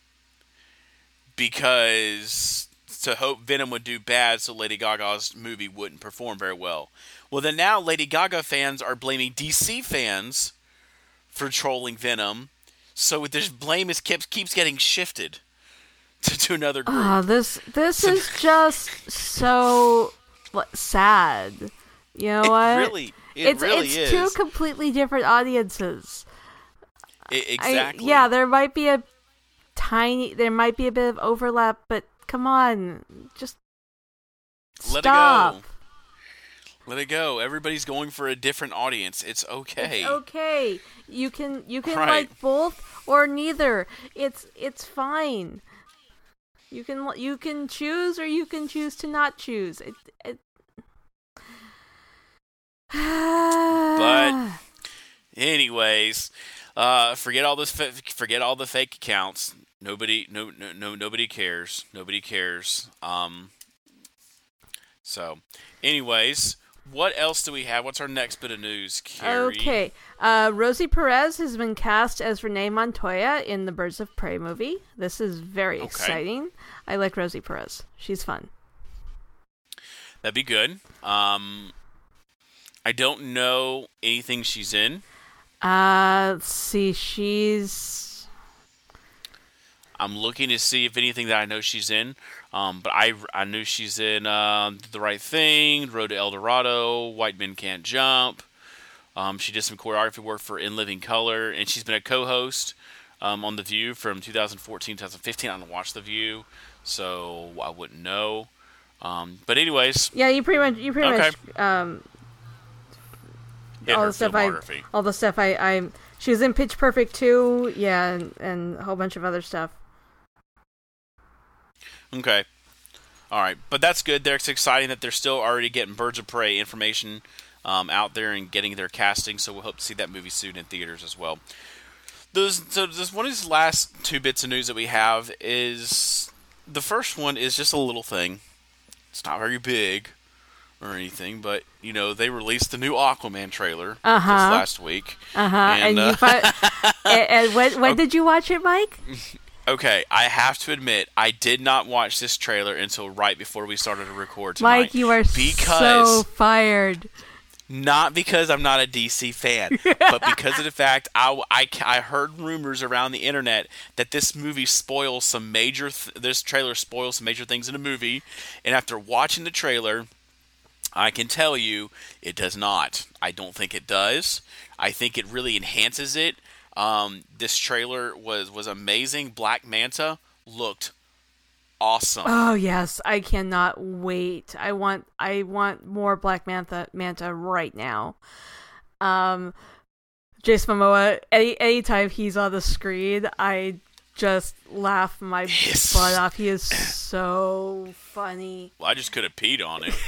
because to hope Venom would do bad so Lady Gaga's movie wouldn't perform very well. Well, then now Lady Gaga fans are blaming D C fans for trolling Venom, so this blame is keeps keeps getting shifted to, to another group. Oh, this this so, is just so sad. You know it what? Really, it it's, really it's is. two completely different audiences. It, exactly. I, yeah, there might be a tiny, there might be a bit of overlap, but come on, just let stop. it go. Let it go. Everybody's going for a different audience. It's okay. It's okay. You can you can right. like both or neither. It's it's fine. You can you can choose or you can choose to not choose. It. it... but anyways, uh, forget all this. Forget all the fake accounts. Nobody, no, no, no, nobody cares. Nobody cares. Um. So, anyways, what else do we have? What's our next bit of news, Carrie? Okay. Uh, Rosie Perez has been cast as Renee Montoya in the Birds of Prey movie. This is very okay. exciting. I like Rosie Perez. She's fun. That'd be good. Um, I don't know anything she's in. Uh, let's see. She's... I'm looking to see if anything that I know she's in. Um, but I, I knew she's in uh, The Right Thing, Road to El Dorado, White Men Can't Jump. Um, she did some choreography work for In Living Color, and she's been a co-host um, on The View from two thousand fourteen to twenty fifteen. I don't watch The View, so I wouldn't know. Um, but anyways, yeah, you pretty much you pretty okay. much um, Hit all her the stuff I filmography. all the stuff I, I she was in Pitch Perfect too, yeah, and, and a whole bunch of other stuff. Okay. All right. But that's good. It's exciting that they're still already getting Birds of Prey information um, out there and getting their casting, so we'll hope to see that movie soon in theaters as well. Those, so this, one of these last two bits of news that we have is... The first one is just a little thing. It's not very big or anything, but, you know, they released the new Aquaman trailer uh-huh. just last week. Uh-huh. And, and, uh, you fi- and, and when, when did you watch it, Mike? Okay, I have to admit, I did not watch this trailer until right before we started to record tonight. Mike, you are because, so fired. Not because I'm not a D C fan, but because of the fact I, I, I heard rumors around the internet that this movie spoils some major, th- this trailer spoils some major things in the movie, and after watching the trailer, I can tell you it does not. I don't think it does. I think it really enhances it. Um, this trailer was, was amazing. Black Manta looked awesome. Oh yes, I cannot wait. I want I want more Black Manta Manta right now. Um, Jason Momoa, any anytime he's on the screen, I just laugh my Yes. butt off. He is so funny. Well, I just could have peed on it.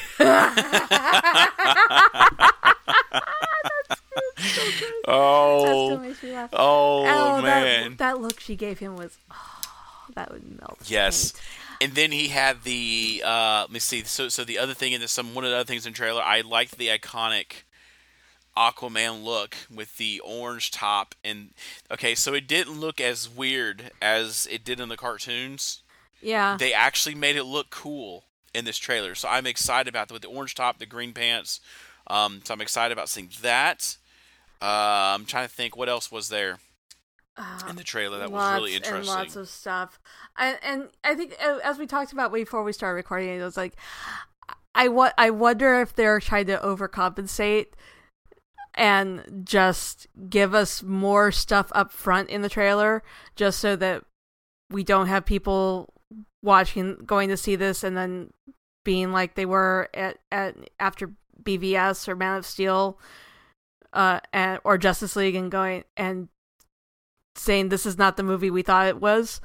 Oh, That still makes me laugh. oh, Oh, man. That, that look she gave him was, oh, that would melt. Yes. paint. And then he had the, uh, let me see, so so the other thing in this, some one of the other things in the trailer, I liked the iconic Aquaman look with the orange top. And, okay, so it didn't look as weird as it did in the cartoons. Yeah. They actually made it look cool in this trailer. So I'm excited about that with the orange top, the green pants. Um, so I'm excited about seeing that. Uh, I'm trying to think what else was there Uh, in the trailer that was lots really interesting. and lots of stuff. I, and I think, uh, as we talked about before we started recording, it was like, I, wa- I wonder if they're trying to overcompensate and just give us more stuff up front in the trailer, just so that we don't have people watching, going to see this, and then being like they were at, at after B V S or Man of Steel, uh, and or Justice League, and going and saying this is not the movie we thought it was.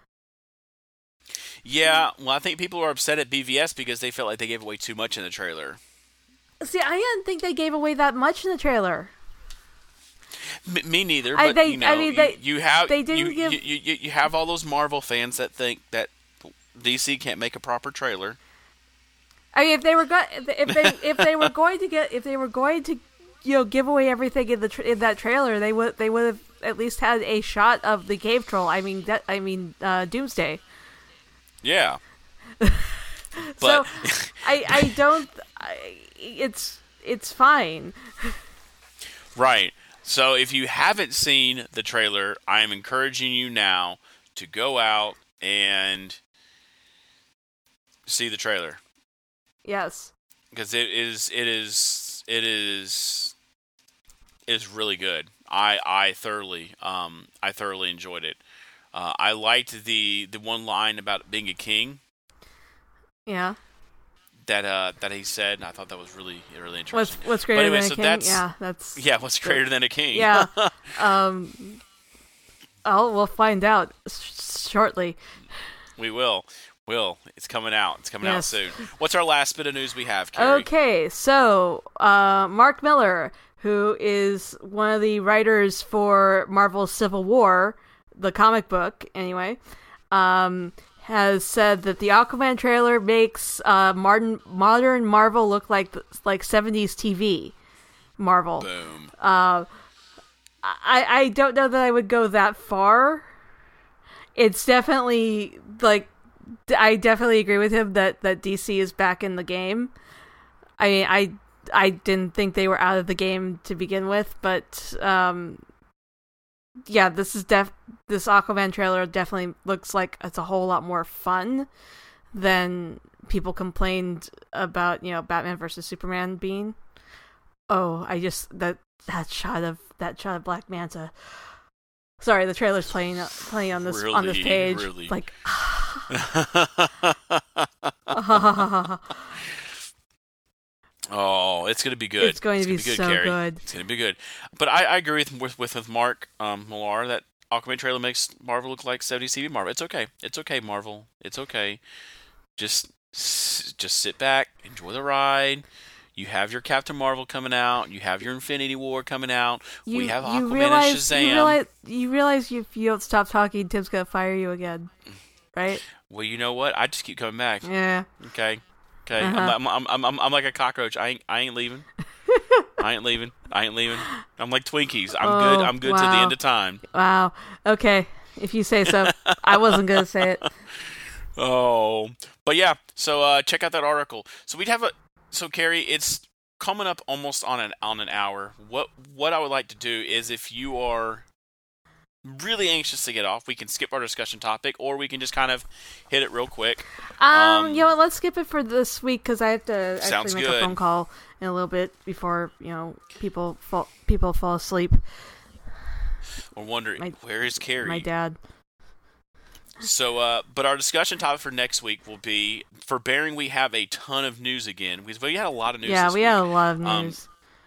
Yeah, well, I think people are upset at B V S because they felt like they gave away too much in the trailer. See, I didn't think they gave away that much in the trailer. M- me neither, I- but they- you know, I mean, they- you, you have they didn't you, give- you, you, you have all those Marvel fans that think that D C can't make a proper trailer. I mean, if they were go- if they if they were going to get if they were going to you know give away everything in the tra- in that trailer, they would they would have at least had a shot of the cave troll. I mean, de- I mean, uh, Doomsday. Yeah. So But I I don't. I, it's it's fine. right. So if you haven't seen the trailer, I am encouraging you now to go out and see the trailer. Yes. Because it is, it is, it is, it is really good. I, I thoroughly, um, I thoroughly enjoyed it. Uh, I liked the, the one line about being a king Yeah. that, uh, that he said. And I thought that was really, really What's interesting. what's greater anyway, than a so king? that's- Yeah, that's Yeah, what's greater than a king? yeah. Um. Oh, we'll find out s- shortly. We will. Will. It's coming out. It's coming out Yes. soon. What's our last bit of news we have, Carrie? Okay, so uh, Mark Miller, who is one of the writers for Marvel's Civil War, the comic book, anyway, um, has said that the Aquaman trailer makes uh, modern modern Marvel look like like seventies T V Marvel. Boom. Uh, I I don't know that I would go that far. It's definitely like. I definitely agree with him that, that D C is back in the game. I mean, I I didn't think they were out of the game to begin with, but um, yeah, this is def this Aquaman trailer definitely looks like it's a whole lot more fun than people complained about, you know, Batman versus Superman being. Oh, I just that that shot of that shot of Black Manta. Sorry, the trailer's playing playing on this on this Really, page. really. Like, Oh, it's going to be good. it's going to be, gonna good, so Carrie. good. It's going to be good. But I, I agree with with with, with Mark um, Millar that Aquaman trailer makes Marvel look like seventies T V Marvel. It's okay. It's okay, Marvel. It's okay. Just just sit back, enjoy the ride. You have your Captain Marvel coming out. You have your Infinity War coming out. You, we have you Aquaman realize, and Shazam. You realize, you realize if you don't stop talking, Tim's gonna fire you again, right? Well, you know what? I just keep coming back. Yeah. Okay. Okay. Uh-huh. I'm, I'm, I'm, I'm, I'm like a cockroach. I ain't, I ain't leaving. I ain't leaving. I ain't leaving. I'm like Twinkies. I'm Oh, good. I'm good to the wow. end of time. Wow. Okay. If you say so. I wasn't gonna say it. Oh, but yeah. So uh, check out that article. So we'd have a. So Carrie, it's coming up almost on an on an hour. What what I would like to do is if you are really anxious to get off, we can skip our discussion topic, or we can just kind of hit it real quick. Um, Um, you know what? Let's skip it for this week because I have to Sounds actually make good. a phone call in a little bit before you know people fall people fall asleep. We're wondering My- where is Carrie. My dad. So, uh, but our discussion topic for next week will be for Bearing. We have a ton of news again. We we had a lot of news. Yeah, this we week. had a lot of Um, news.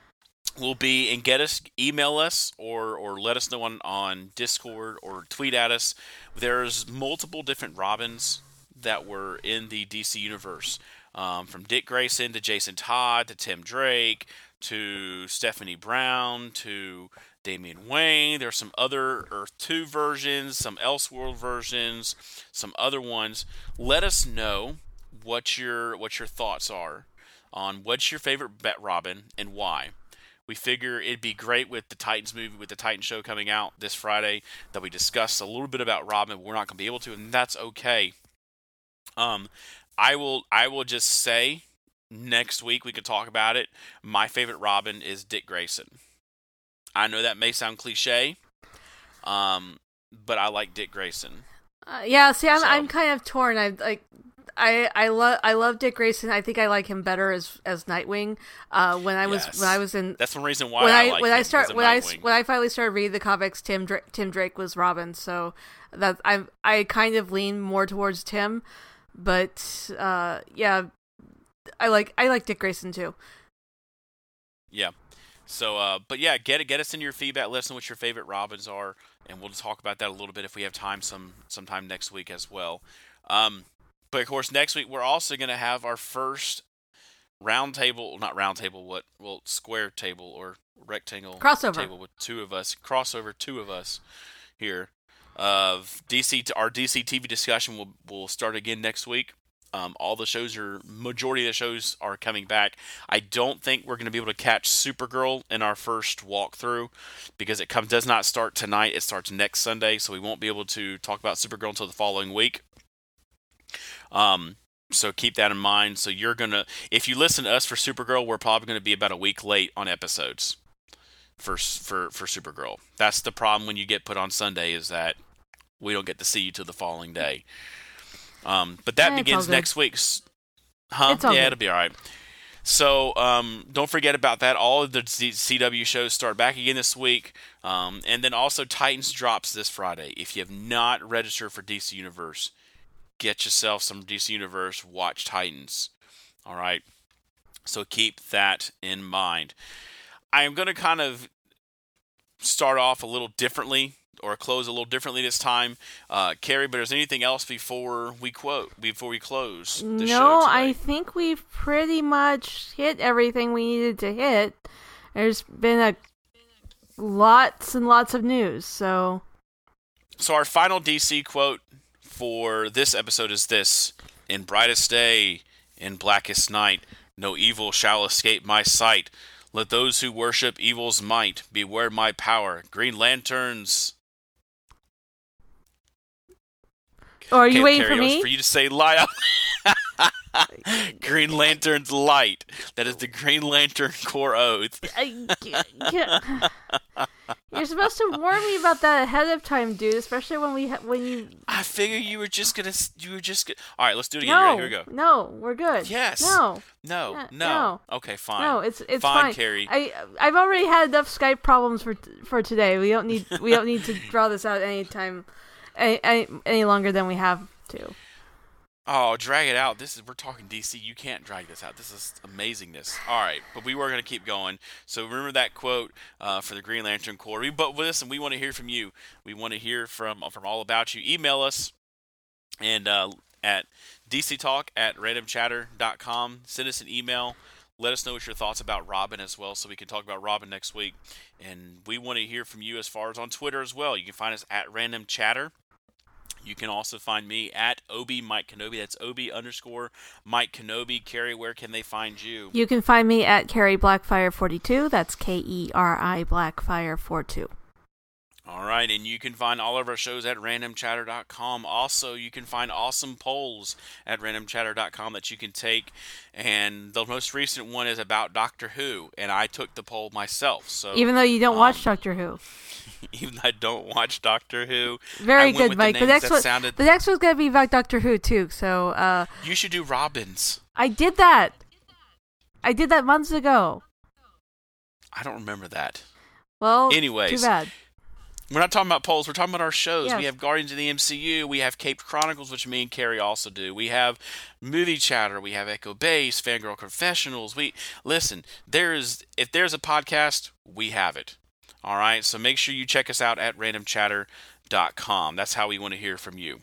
will be, and get us, email us, or or let us know on on Discord or tweet at us. There's multiple different Robins that were in the D C universe, um, from Dick Grayson to Jason Todd to Tim Drake to Stephanie Brown to Damian Wayne. There's some other Earth two versions, some Elseworld versions, some other ones. Let us know what your what your thoughts are on what's your favorite Bet Robin and why. We figure it'd be great with the Titans movie, with the Titan show coming out this Friday, that we discuss a little bit about Robin, but we're not going to be able to, and that's okay. Um, I will I will just say next week we could talk about it. My favorite Robin is Dick Grayson. I know that may sound cliche, um, but I like Dick Grayson. Uh, yeah, see, I'm So- I'm kind of torn. I like. I I love I love Dick Grayson. I think I like him better as as Nightwing. Uh, when I was Yes. when I was in That's one reason why when I, I, like when him I start as a when I Nightwing. when I finally started reading the comics, Tim Dra- Tim Drake was Robin. So that I I kind of lean more towards Tim, but uh, yeah, I like I like Dick Grayson too. Yeah. So, uh, but yeah, get get us in your feedback. Let us know what your favorite Robins are, and we'll talk about that a little bit if we have time some sometime next week as well. Um, but of course, next week we're also going to have our first round table, not round table, what well square table or rectangle Crossover. table with two of us, crossover two of us here of D C. Our D C T V discussion will will start again next week. Um, all the shows are, majority of the shows are coming back. I don't think we're going to be able to catch Supergirl in our first walkthrough because it comes does not start tonight. It starts next Sunday, so we won't be able to talk about Supergirl until the following week. Um, so keep that in mind. So you're gonna, if you listen to us for Supergirl, we're probably going to be about a week late on episodes for for for Supergirl. That's the problem when you get put on Sunday, is that we don't get to see you till the following day. Um, but that Eh, it's all begins good. next week's. Huh? It's all Yeah, good. it'll be all right. So um, don't forget about that. All of the C- CW shows start back again this week. Um, and then also Titans drops this Friday. If you have not registered for D C Universe, get yourself some D C Universe, watch Titans. All right? So keep that in mind. I am going to kind of start off a little differently, or close a little differently this time, uh, Carrie. But is there anything else before we quote before we close the show No, today? I think we've pretty much hit everything we needed to hit. There's been a lots and lots of news, so So our final D C quote for this episode is this: "In brightest day, in blackest night, no evil shall escape my sight. Let those who worship evil's might beware my power. Green Lanterns." Oh, are you Okay, waiting Carrie, for it was me? for you to say light up. Green Lantern's light. That is the Green Lantern core oath. I- yeah. You're supposed to warn me about that ahead of time, dude. Especially when we ha- when you. I figure you were just gonna. You were just. Gonna... All right, let's do it again. No, Here we go. no, we're good. Yes. No, No. Yeah, No. no. Okay. Fine. no, it's it's fine, fine. Carrie. I I've already had enough Skype problems for for today. We don't need we don't need to draw this out any time any, any any longer than we have to. Oh, drag it out. This is we're talking D C. You can't drag this out. This is amazingness. All right, but we were going to keep going. So remember that quote uh, for the Green Lantern Corps. We, but listen, we want to hear from you. We want to hear from from all about you. Email us and uh, at dctalk at randomchatter dot com. Send us an email. Let us know what your thoughts about Robin as well, so we can talk about Robin next week. And we want to hear from you as far as on Twitter as well. You can find us at Random Chatter. You can also find me at Obi Mike Kenobi. That's Obi underscore Mike Kenobi. Carrie, where can they find you? You can find me at Carrie Blackfire forty-two. That's K E R I Blackfire forty-two. All right, and you can find all of our shows at random chatter dot com. Also, you can find awesome polls at random chatter dot com that you can take, and the most recent one is about Doctor Who, and I took the poll myself. So Even though you don't um, watch Doctor Who. even though I don't watch Doctor Who, I Very went good, with Mike. The, The names next that one, sounded. the next one's gonna be about Doctor Who too. So uh, You should do Robins. I did that. I did that months ago. I don't remember that. Well, Anyways. too bad. We're not talking about polls. We're talking about our shows. Yes. We have Guardians of the M C U. We have Caped Chronicles, which me and Carrie also do. We have Movie Chatter. We have Echo Base, Fangirl Confessionals. We listen. There's if there's a podcast, we have it. All right. So make sure you check us out at random chatter dot com. That's how we want to hear from you.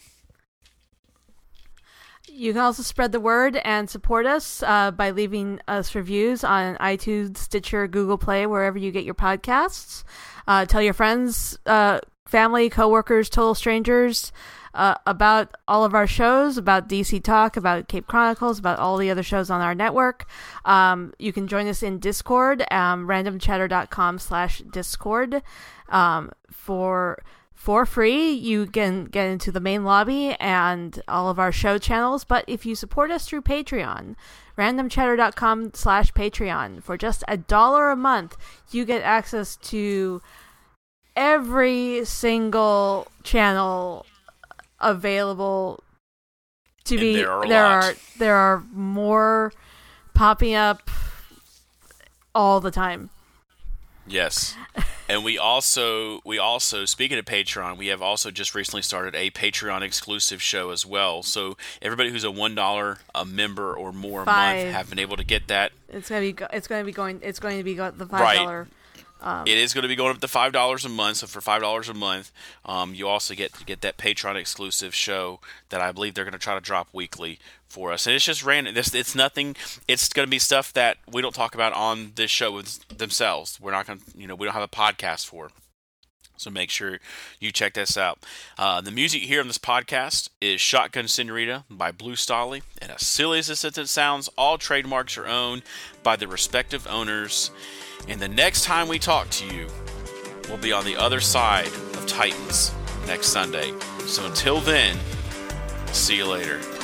You can also spread the word and support us uh, by leaving us reviews on iTunes, Stitcher, Google Play, wherever you get your podcasts. Uh, tell your friends, uh, family, coworkers, total strangers uh, about all of our shows, about D C Talk, about Cape Chronicles, about all the other shows on our network. Um, you can join us in Discord, um, random chatter dot com slash Discord. Um, for for free, you can get into the main lobby and all of our show channels. But if you support us through Patreon, random chatter dot com slash Patreon, for just a dollar a month, you get access to every single channel available to And be. there are a there lot. are there are more popping up all the time. Yes. And we also, we also, speaking of Patreon, we have also just recently started a Patreon exclusive show as well. So everybody who's a one dollar a member or more a Five. month have been able to get that. It's gonna be. go- It's gonna be going. It's going to be go- the five dollar. Right. It is going to be going up to five dollars a month. So for five dollars a month, um, you also get to get that Patreon exclusive show that I believe they're going to try to drop weekly for us. And it's just random. It's, it's nothing. It's going to be stuff that we don't talk about on this show with themselves. We're not going to, you know, we don't have a podcast for. So make sure you check this out. Uh, the music here on this podcast is Shotgun Senorita by Blue Stolly. And as silly as this it sounds, all trademarks are owned by the respective owners. And the next time we talk to you, we'll be on the other side of Titans next Sunday. So until then, see you later.